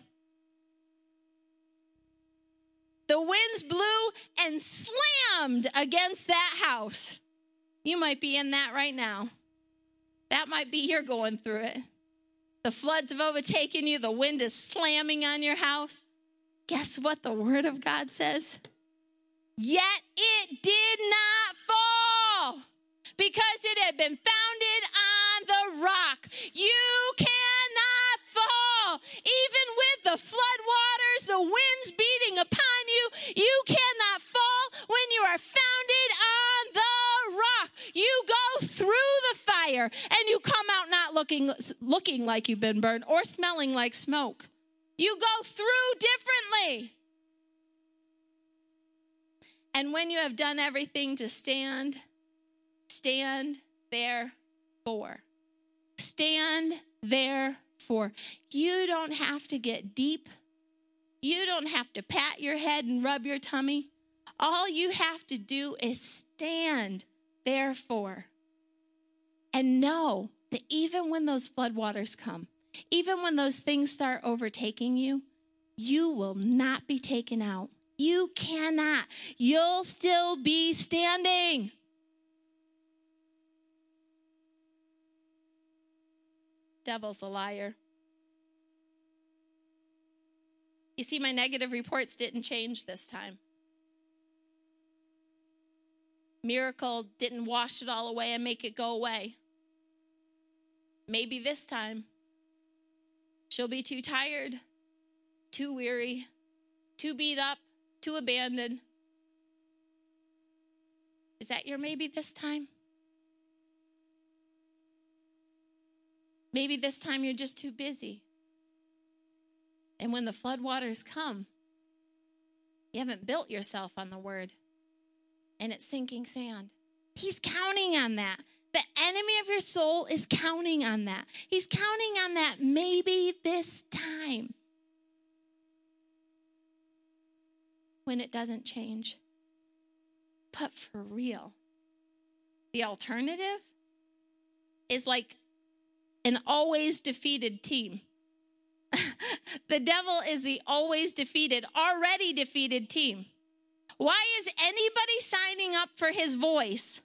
The winds blew and slammed against that house. You might be in that right now. That might be you're going through it. The floods have overtaken you. The wind is slamming on your house. Guess what the word of God says? Yet it did not fall because it had been founded on the rock. You cannot fall. Even with the flood waters, the winds beating upon you, you cannot fall when you are founded on the rock. You go through the fire and you come out not looking like you've been burned or smelling like smoke. You go through differently. And when you have done everything to stand, stand therefore. Stand therefore. You don't have to get deep. You don't have to pat your head and rub your tummy. All you have to do is stand therefore. And know that even when those floodwaters come, even when those things start overtaking you, you will not be taken out. You cannot. You'll still be standing. Devil's a liar. You see, my negative reports didn't change this time. Miracle didn't wash it all away and make it go away. Maybe this time she'll be too tired, too weary, too beat up, too abandoned. Is that your maybe this time? Maybe this time you're just too busy. And when the floodwaters come, you haven't built yourself on the word. And it's sinking sand. He's counting on that. The enemy of your soul is counting on that. He's counting on that maybe this time. When it doesn't change. But for real, the alternative is like an always defeated team. The devil is the always defeated, already defeated team. Why is anybody signing up for his voice?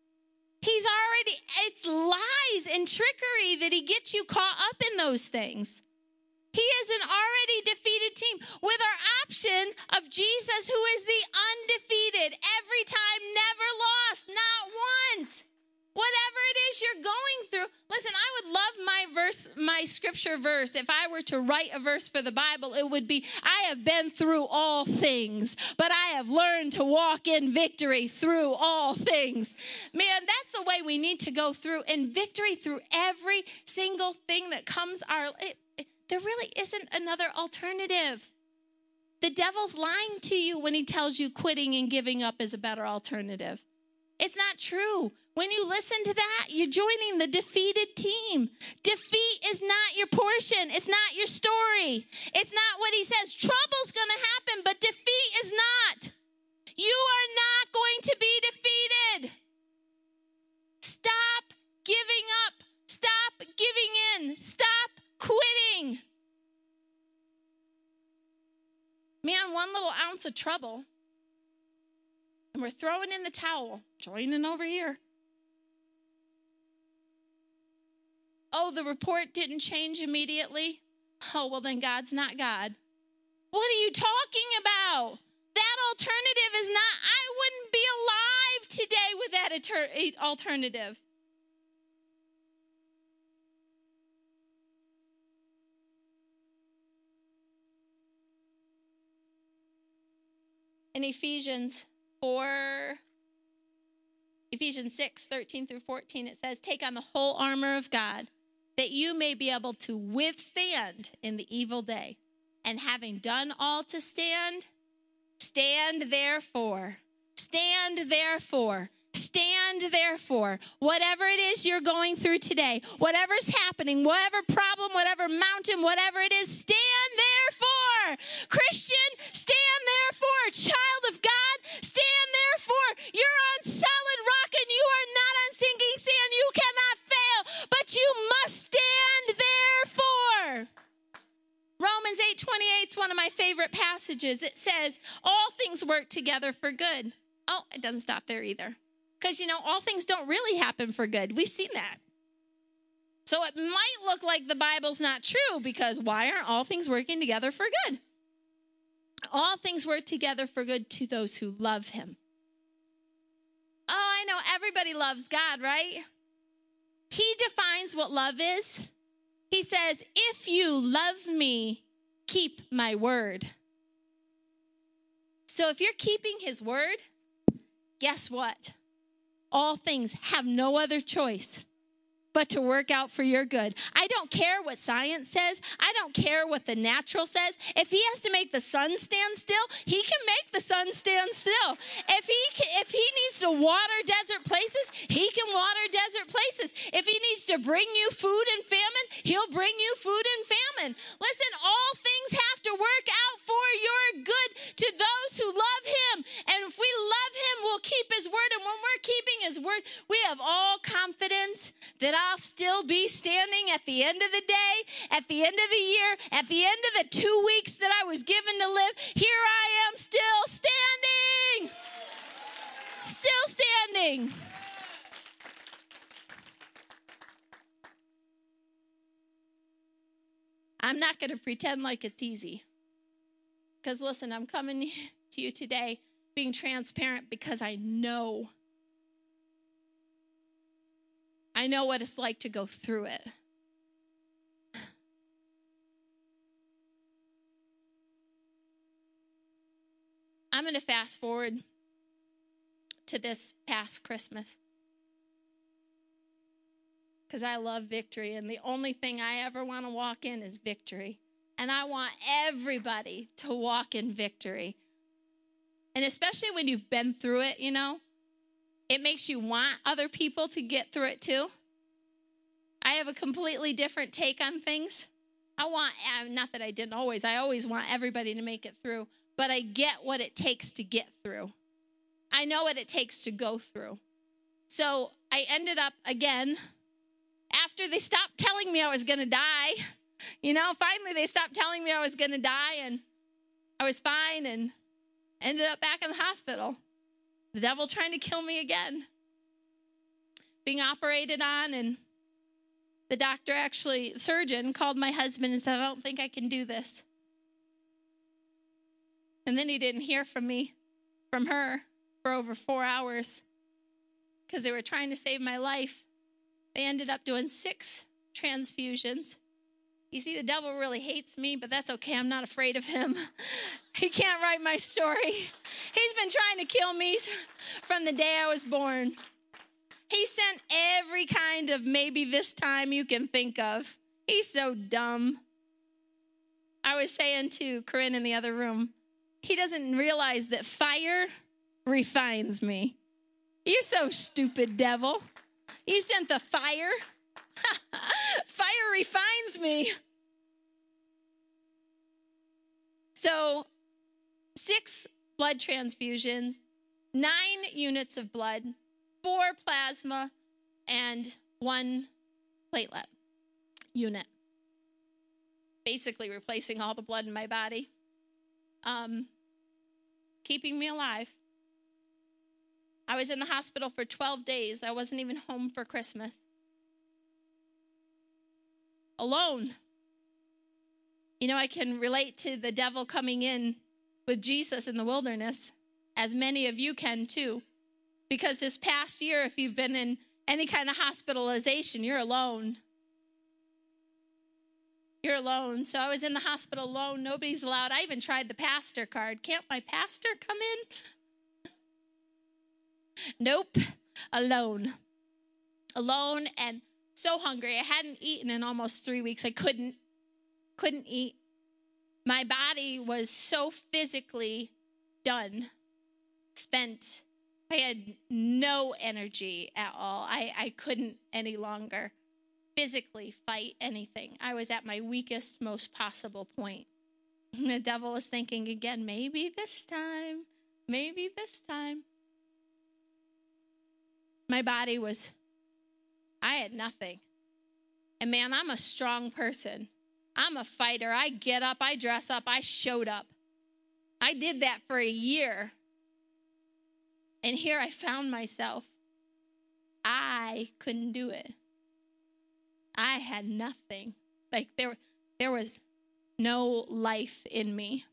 It's lies and trickery that he gets you caught up in those things. He is an already defeated team with our option of Jesus, who is the undefeated, every time, never lost, not once. Whatever it is you're going through. Listen, I would love my scripture verse. If I were to write a verse for the Bible, it would be, I have been through all things, but I have learned to walk in victory through all things. Man, that's the way we need to go through, in victory through every single thing that comes there really isn't another alternative. The devil's lying to you when he tells you quitting and giving up is a better alternative. It's not true. When you listen to that, you're joining the defeated team. Defeat is not your portion. It's not your story. It's not what he says. Trouble's going to happen, but defeat is not. You are not going to be defeated. Stop giving up. Stop giving in. Stop quitting. Man, one little ounce of trouble, and we're throwing in the towel, joining over here. Oh, the report didn't change immediately. Oh, well, then God's not God. What are you talking about? That alternative is not, I wouldn't be alive today with that alternative. In Ephesians 6, 13 through 14, it says, take on the whole armor of God, that you may be able to withstand in the evil day. And having done all to stand, stand therefore. Stand therefore. Stand therefore. Whatever it is you're going through today, whatever's happening, whatever problem, whatever mountain, whatever it is, stand therefore. Christian, stand therefore. Child of God, stand therefore. You're on solid rock and you are not on sinking sand. You cannot fail, but you must stand therefore. Romans 8:28 is one of my favorite passages. It says, all things work together for good. Oh, it doesn't stop there either. Because, all things don't really happen for good. We've seen that. So it might look like the Bible's not true, because why aren't all things working together for good? All things work together for good to those who love him. Oh, I know everybody loves God, right? He defines what love is. He says, if you love me, keep my word. So if you're keeping his word, guess what? All things have no other choice but to work out for your good. I don't care what science says. I don't care what the natural says. If he has to make the sun stand still, he can make the sun stand still. If he needs to water desert places, he can water desert places. If he needs to bring you food in famine, he'll bring you food in famine. Listen, all things have to work out for your good to those who love him. And if we love him, we'll keep his word. And when we're keeping his word, we have all confidence that I'll still be standing at the end of the day, at the end of the year, at the end of the 2 weeks that I was given to live. Here I am still standing. Still standing. I'm not going to pretend like it's easy. Because listen, I'm coming to you today being transparent because I know what it's like to go through it. I'm going to fast forward to this past Christmas, because I love victory, and the only thing I ever want to walk in is victory. And I want everybody to walk in victory. And especially when you've been through it, it makes you want other people to get through it too. I have a completely different take on things. Not that I didn't always, I always want everybody to make it through, but I get what it takes to get through. I know what it takes to go through. So I ended up, again, after they stopped telling me I was going to die, finally they stopped telling me I was going to die, and I was fine, and ended up back in the hospital. The devil trying to kill me again. Being operated on, and the surgeon called my husband and said, I don't think I can do this. And then he didn't hear from her for over 4 hours, because they were trying to save my life. They ended up doing 6 transfusions. You see, the devil really hates me, but that's okay. I'm not afraid of him. He can't write my story. He's been trying to kill me from the day I was born. He sent every kind of maybe this time you can think of. He's so dumb. I was saying to Corinne in the other room, he doesn't realize that fire refines me. You're so stupid, devil. You sent the fire. Fire refines me. So 6 blood transfusions, 9 units of blood, 4 plasma, and 1 platelet unit. Basically replacing all the blood in my body. Keeping me alive. I was in the hospital for 12 days. I wasn't even home for Christmas. Alone. I can relate to the devil coming in with Jesus in the wilderness, as many of you can too. Because this past year, if you've been in any kind of hospitalization, you're alone. You're alone. So I was in the hospital alone. Nobody's allowed. I even tried the pastor card. Can't my pastor come in? Nope. Alone. Alone and so hungry. I hadn't eaten in almost 3 weeks. I couldn't eat. My body was so physically done, spent. I had no energy at all. I couldn't any longer physically fight anything. I was at my weakest, most possible point. The devil was thinking again, maybe this time. My body I had nothing. And man, I'm a strong person. I'm a fighter. I get up, I dress up, I showed up. I did that for a year. And here I found myself. I couldn't do it. I had nothing. Like there was no life in me.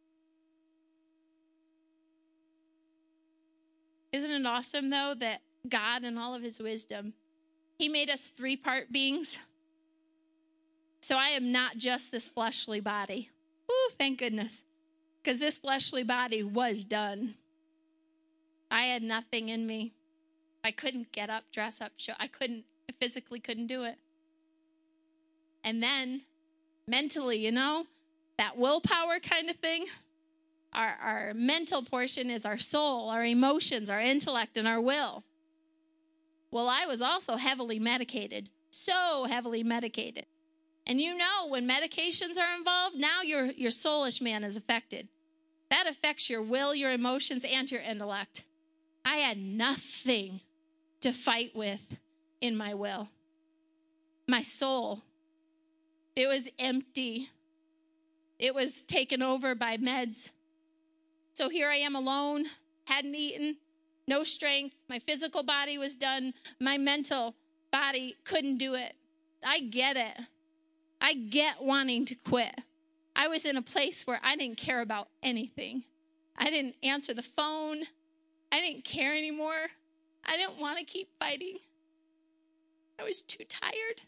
Isn't it awesome, though, that God, in all of his wisdom, he made us 3-part beings? So I am not just this fleshly body. Ooh, thank goodness. Because this fleshly body was done. I had nothing in me. I couldn't get up, dress up, show. I physically couldn't do it. And then mentally, that willpower kind of thing. Our mental portion is our soul, our emotions, our intellect, and our will. Well, I was also heavily medicated, so heavily medicated. And when medications are involved, now your soulish man is affected. That affects your will, your emotions, and your intellect. I had nothing to fight with in my will. My soul, it was empty. It was taken over by meds. So here I am alone, hadn't eaten, no strength. My physical body was done. My mental body couldn't do it. I get it. I get wanting to quit. I was in a place where I didn't care about anything. I didn't answer the phone. I didn't care anymore. I didn't want to keep fighting. I was too tired.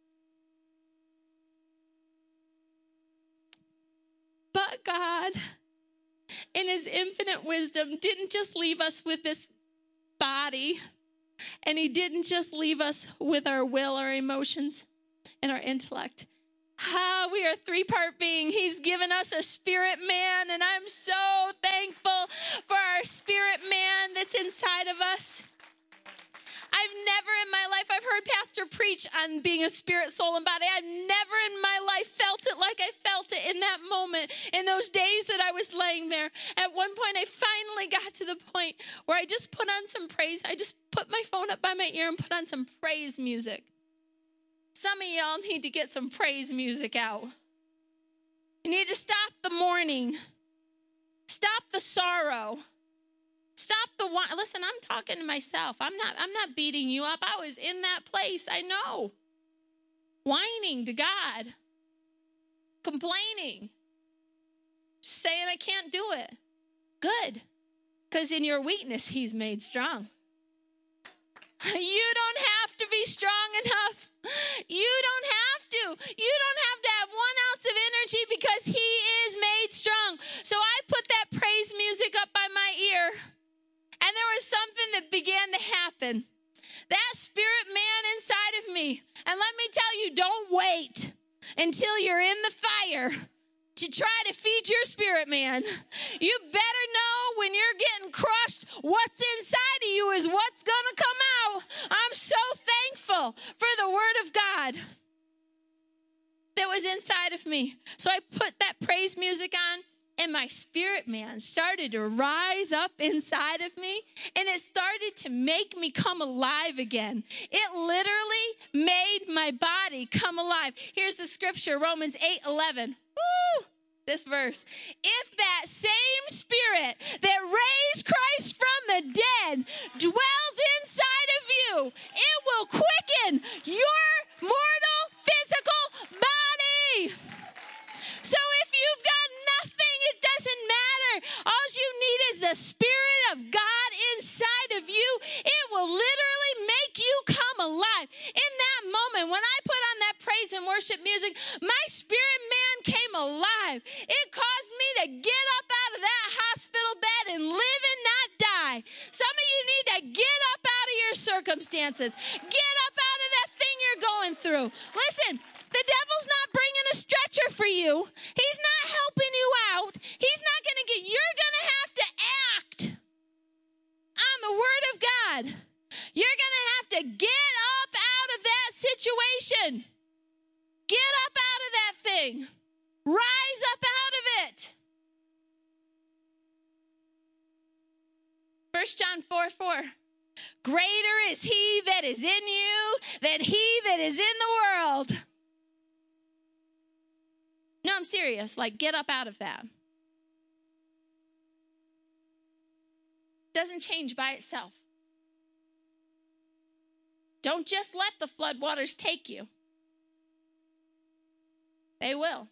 But God, in his infinite wisdom, didn't just leave us with this body, and he didn't just leave us with our will, our emotions, and our intellect. We are a 3-part being. He's given us a spirit man, and I'm so thankful for our spirit man that's inside of us. I've heard Pastor preach on being a spirit, soul, and body. I've never in my life felt it like I felt it in that moment, in those days that I was laying there. At one point, I finally got to the point where I just put on some praise. I just put my phone up by my ear and put on some praise music. Some of y'all need to get some praise music out. You need to stop the mourning. Stop the sorrow. Stop the whine. Listen, I'm talking to myself. I'm not beating you up. I was in that place. I know. Whining to God. Complaining. Saying I can't do it. Good. Because in your weakness, he's made strong. You don't have to be strong enough. You don't have to. You don't have to have 1 ounce of energy because he is made strong. So I put that praise music up by my ear. And there was something that began to happen. That spirit man inside of me. And let me tell you, don't wait until you're in the fire to try to feed your spirit man. You better know when you're getting crushed, what's inside of you is what's going to come out. I'm so thankful for the word of God that was inside of me. So I put that praise music on. And my spirit man started to rise up inside of me, and it started to make me come alive again. It literally made my body come alive. Here's the scripture, Romans 8:11. Woo! This verse. If that same spirit that raised Christ from the dead dwells inside of you, it will quicken your mortal physical body. So if you've got nothing, it doesn't matter. All you need is the Spirit of God inside of you. It will literally make you come alive. In that moment, when I put on that praise and worship music, my spirit man came alive. It caused me to get up out of that hospital bed and live and not die. Some of you need to get up out of your circumstances. Get up out of that thing you're going through. Listen. The devil's not bringing a stretcher for you. He's not helping you out. He's not going to get, you're going to have to act on the word of God. You're going to have to get up out of that situation. Get up out of that thing. Rise up out of it. 1 John 4:4. Greater is he that is in you than he that is in the world. No, I'm serious. Like, get up out of that. Doesn't change by itself. Don't just let the floodwaters take you. They will.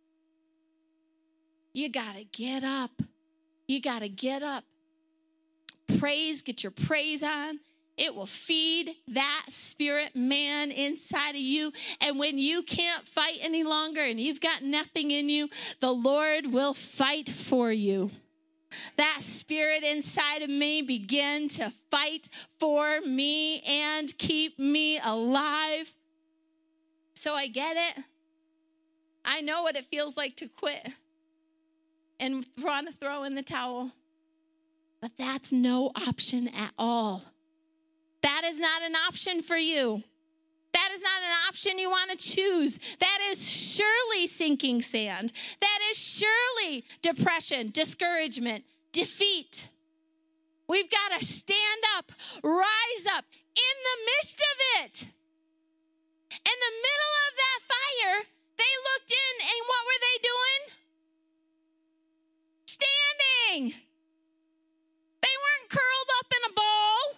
You got to get up. You got to get up. Praise, get your praise on. It will feed that spirit man inside of you. And when you can't fight any longer and you've got nothing in you, the Lord will fight for you. That spirit inside of me began to fight for me and keep me alive. So I get it. I know what it feels like to quit and want to throw in the towel. But that's no option at all. That is not an option for you. That is not an option you want to choose. That is surely sinking sand. That is surely depression, discouragement, defeat. We've got to stand up, rise up in the midst of it. In the middle of that fire, they looked in, and what were they doing? Standing. They weren't curled up in a ball.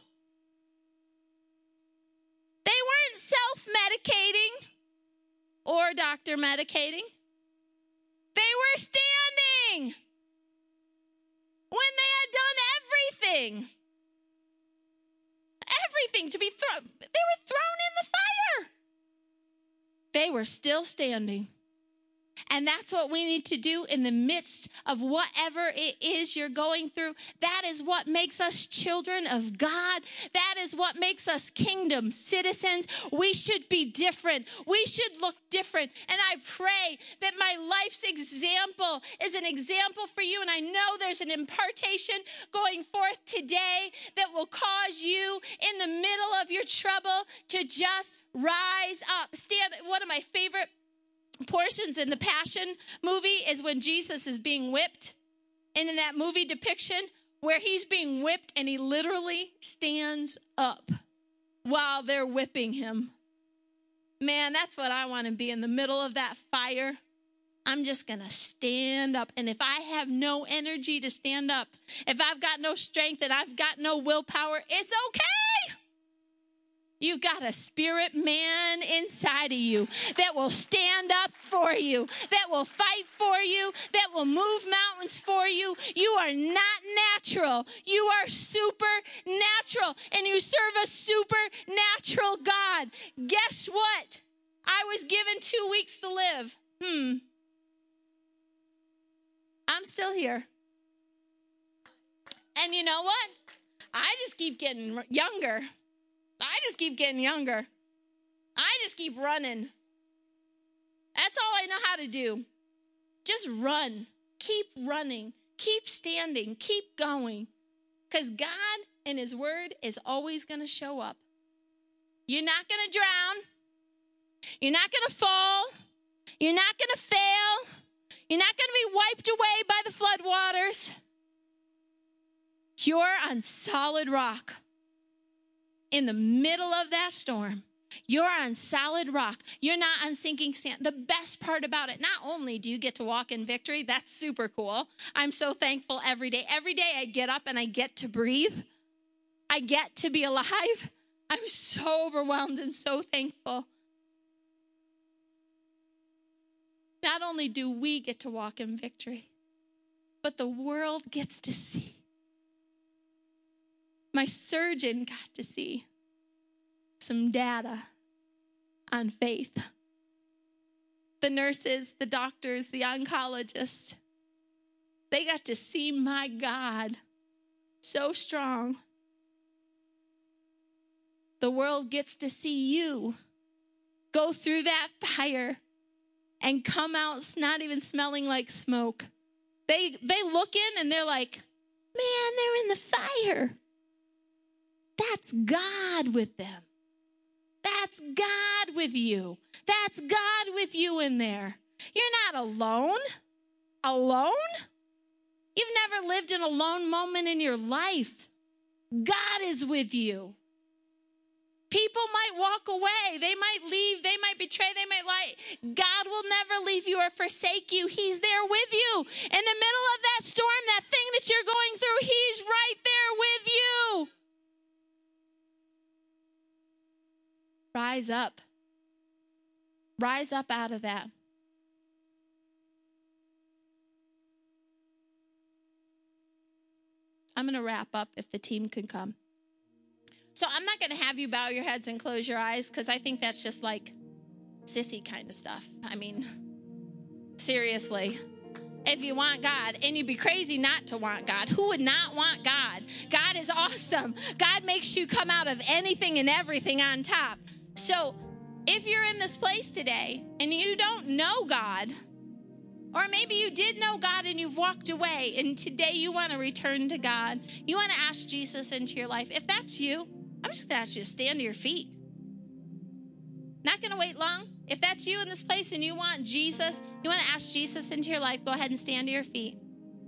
They weren't self-medicating or doctor medicating. They were standing when they had done everything. Everything to be thrown. They were thrown in the fire. They were still standing. And that's what we need to do in the midst of whatever it is you're going through. That is what makes us children of God. That is what makes us kingdom citizens. We should be different. We should look different. And I pray that my life's example is an example for you. And I know there's an impartation going forth today that will cause you in the middle of your trouble to just rise up. Stand. One of my favorite portions in the Passion movie is when Jesus is being whipped. And in that movie depiction where he's being whipped and he literally stands up while they're whipping him. Man, that's what I want to be in the middle of that fire. I'm just going to stand up. And if I have no energy to stand up, if I've got no strength and I've got no willpower, it's okay. You've got a spirit man inside of you that will stand up for you, that will fight for you, that will move mountains for you. You are not natural. You are supernatural, and you serve a supernatural God. Guess what? I was given 2 weeks to live. I'm still here. And you know what? I just keep getting younger. I just keep getting younger. I just keep running. That's all I know how to do. Just run. Keep running. Keep standing. Keep going. Because God and his word is always going to show up. You're not going to drown. You're not going to fall. You're not going to fail. You're not going to be wiped away by the floodwaters. You're on solid rock. In the middle of that storm, you're on solid rock. You're not on sinking sand. The best part about it, not only do you get to walk in victory, that's super cool. I'm so thankful every day. Every day I get up and I get to breathe. I get to be alive. I'm so overwhelmed and so thankful. Not only do we get to walk in victory, but the world gets to see. My surgeon got to see some data on faith. The nurses, the doctors, the oncologists, they got to see my God so strong. The world gets to see you go through that fire and come out not even smelling like smoke. They look in and they're like, man, they're in the fire. That's God with them. That's God with you. That's God with you in there. You're not alone. Alone? You've never lived an alone moment in your life. God is with you. People might walk away. They might leave. They might betray. They might lie. God will never leave you or forsake you. He's there with you. In the middle of that storm, that thing that you're going through, he's right there with you. Rise up. Rise up out of that. I'm going to wrap up if the team can come. So I'm not going to have you bow your heads and close your eyes because I think that's just like sissy kind of stuff. I mean, seriously. If you want God, and you'd be crazy not to want God. Who would not want God? God is awesome. God makes you come out of anything and everything on top. So if you're in this place today and you don't know God, or maybe you did know God and you've walked away, and today you want to return to God, you want to ask Jesus into your life. If that's you, I'm just going to ask you to stand to your feet. Not going to wait long. If that's you in this place and you want Jesus, you want to ask Jesus into your life, go ahead and stand to your feet.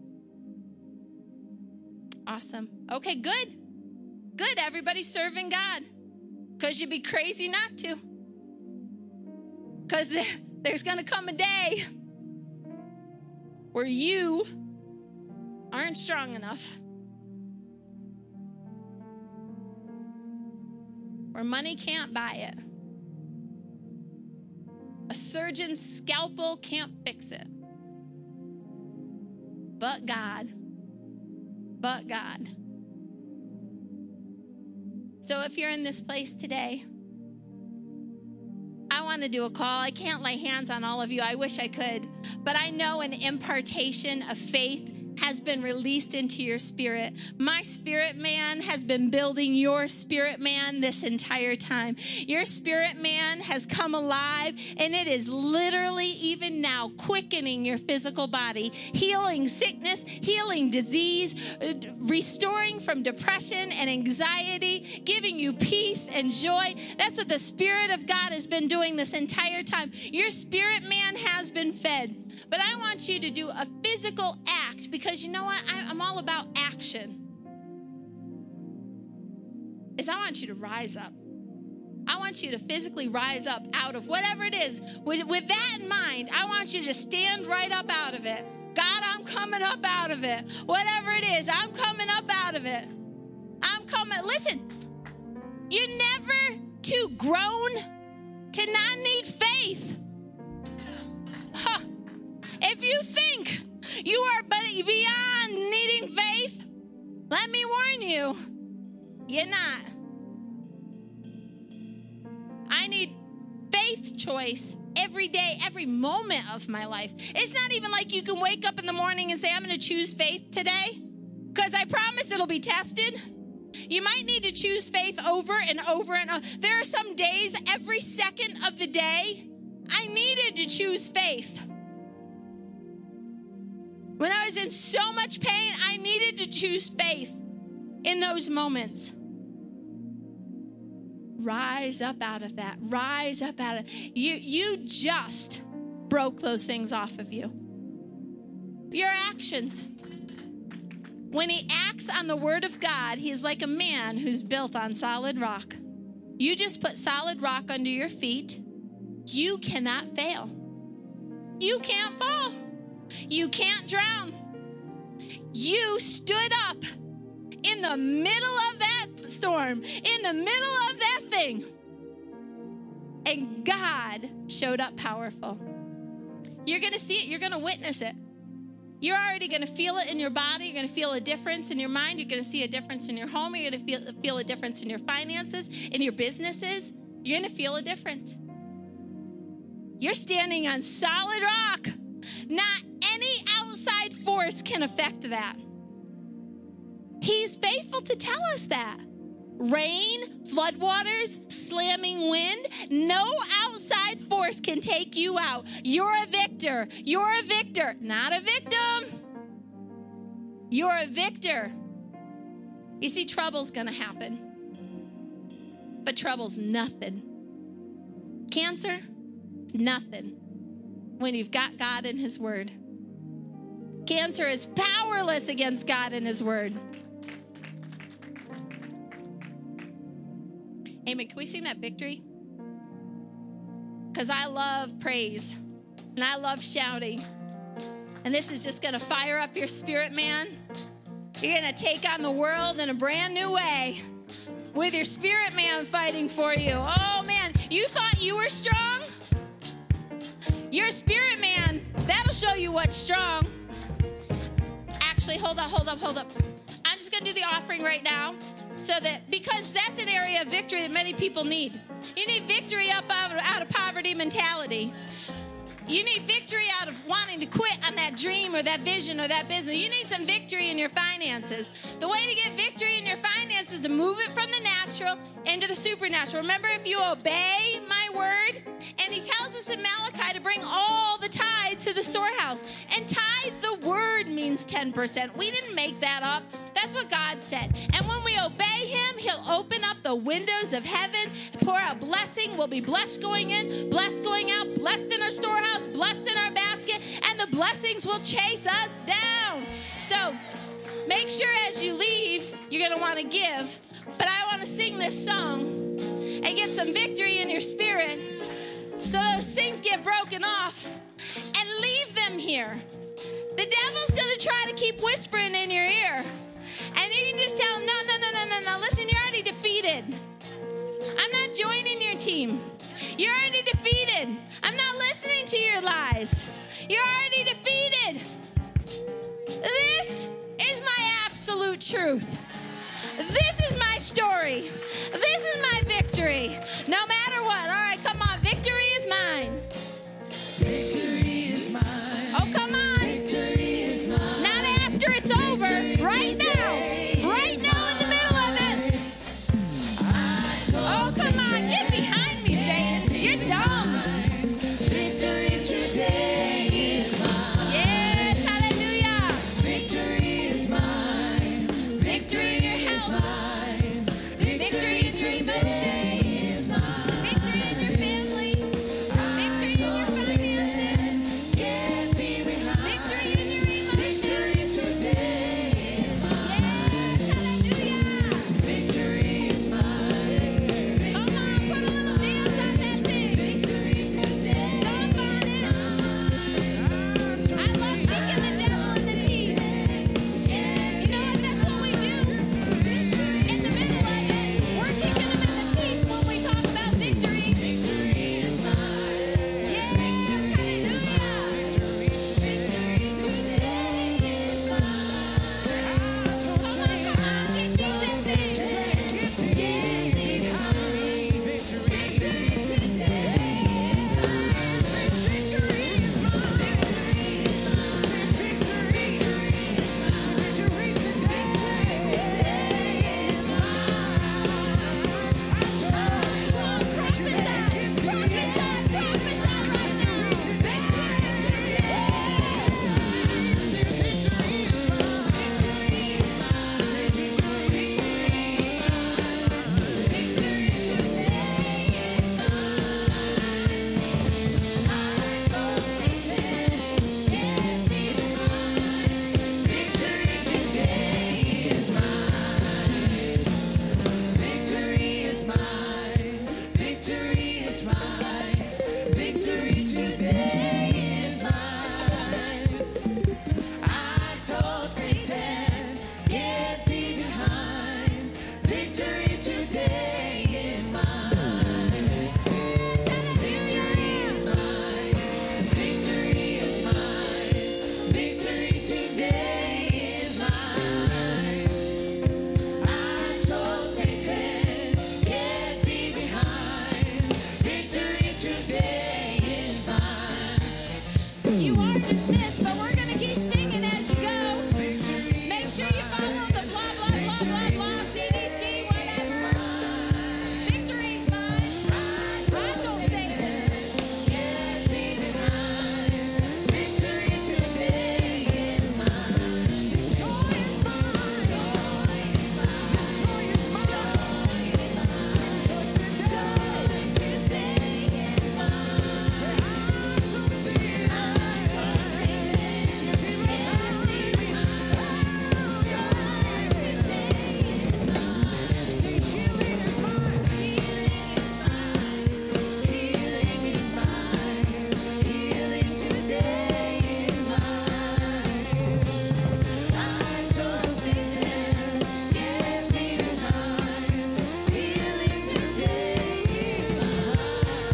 Awesome. Okay, good. Good. Everybody's serving God. Because you'd be crazy not to. Because there's going to come a day where you aren't strong enough. Where money can't buy it. A surgeon's scalpel can't fix it. But God. But God. So if you're in this place today, I want to do a call. I can't lay hands on all of you. I wish I could. But I know an impartation of faith has been released into your spirit. My spirit man has been building your spirit man this entire time. Your spirit man has come alive, and it is literally even now quickening your physical body, healing sickness, healing disease, restoring from depression and anxiety, giving you peace and joy. That's what the Spirit of God has been doing this entire time. Your spirit man has been fed. But I want you to do a physical act because you know what? I'm all about action. I want you to rise up. I want you to physically rise up out of whatever it is. With that in mind, I want you to stand right up out of it. God, I'm coming up out of it. Whatever it is, I'm coming up out of it. I'm coming. Listen, you're never too grown to not need faith. Huh. If you think you are beyond needing faith, let me warn you, you're not. I need faith choice every day, every moment of my life. It's not even like you can wake up in the morning and say, I'm going to choose faith today, because I promise it'll be tested. You might need to choose faith over and over and over. There are some days, every second of the day, I needed to choose faith. When I was in so much pain, I needed to choose faith in those moments. Rise up out of that. Rise up out of it. You just broke those things off of you. Your actions. When he acts on the word of God, he is like a man who's built on solid rock. You just put solid rock under your feet. You cannot fail. You can't fall. You can't drown. You stood up in the middle of that storm, in the middle of that thing, and God showed up powerful. You're going to see it. You're going to witness it. You're already going to feel it in your body. You're going to feel a difference in your mind. You're going to see a difference in your home. You're going to feel a difference in your finances, in your businesses. You're going to feel a difference. You're standing on solid rock. Not any outside force can affect that. He's faithful to tell us that. Rain, floodwaters, slamming wind, no outside force can take you out. You're a victor. You're a victor, not a victim. You're a victor. You see, trouble's going to happen. But trouble's nothing. Cancer, nothing when you've got God and his word. Cancer is powerless against God and his word. Amen. Can we sing that victory? Because I love praise and I love shouting. And this is just going to fire up your spirit, man. You're going to take on the world in a brand new way with your spirit man fighting for you. Oh, man, you thought you were strong? Your spirit man, that'll show you what's strong. Actually, hold up. I'm just just going to do the offering right now, because that's an area of victory that many people need. You need victory out of poverty mentality. You need victory out of wanting to quit on that dream or that vision or that business. You need some victory in your finances. The way to get victory in your finances is to move it from the natural into the supernatural. Remember, if you obey my word, and he tells us in Malachi to bring all the tithe to the storehouse. And tithe, the word, means 10%. We didn't make that up. That's what God said. And when we obey him, he'll open up the windows of heaven, pour out blessing. We'll be blessed going in, blessed going out, blessed in our storehouse, blessed in our basket, and the blessings will chase us down. So make sure as you leave, you're going to want to give. But I want to sing this song and get some victory in your spirit so those things get broken off, and leave them here. The devil's going to try to keep whispering in your ear. And you can just tell him, no. Listen, you're already defeated. I'm not joining your team. You're already defeated. I'm not listening to your lies. You're already defeated. This is my absolute truth. This is my story. This is my victory. No matter what. All right, come on.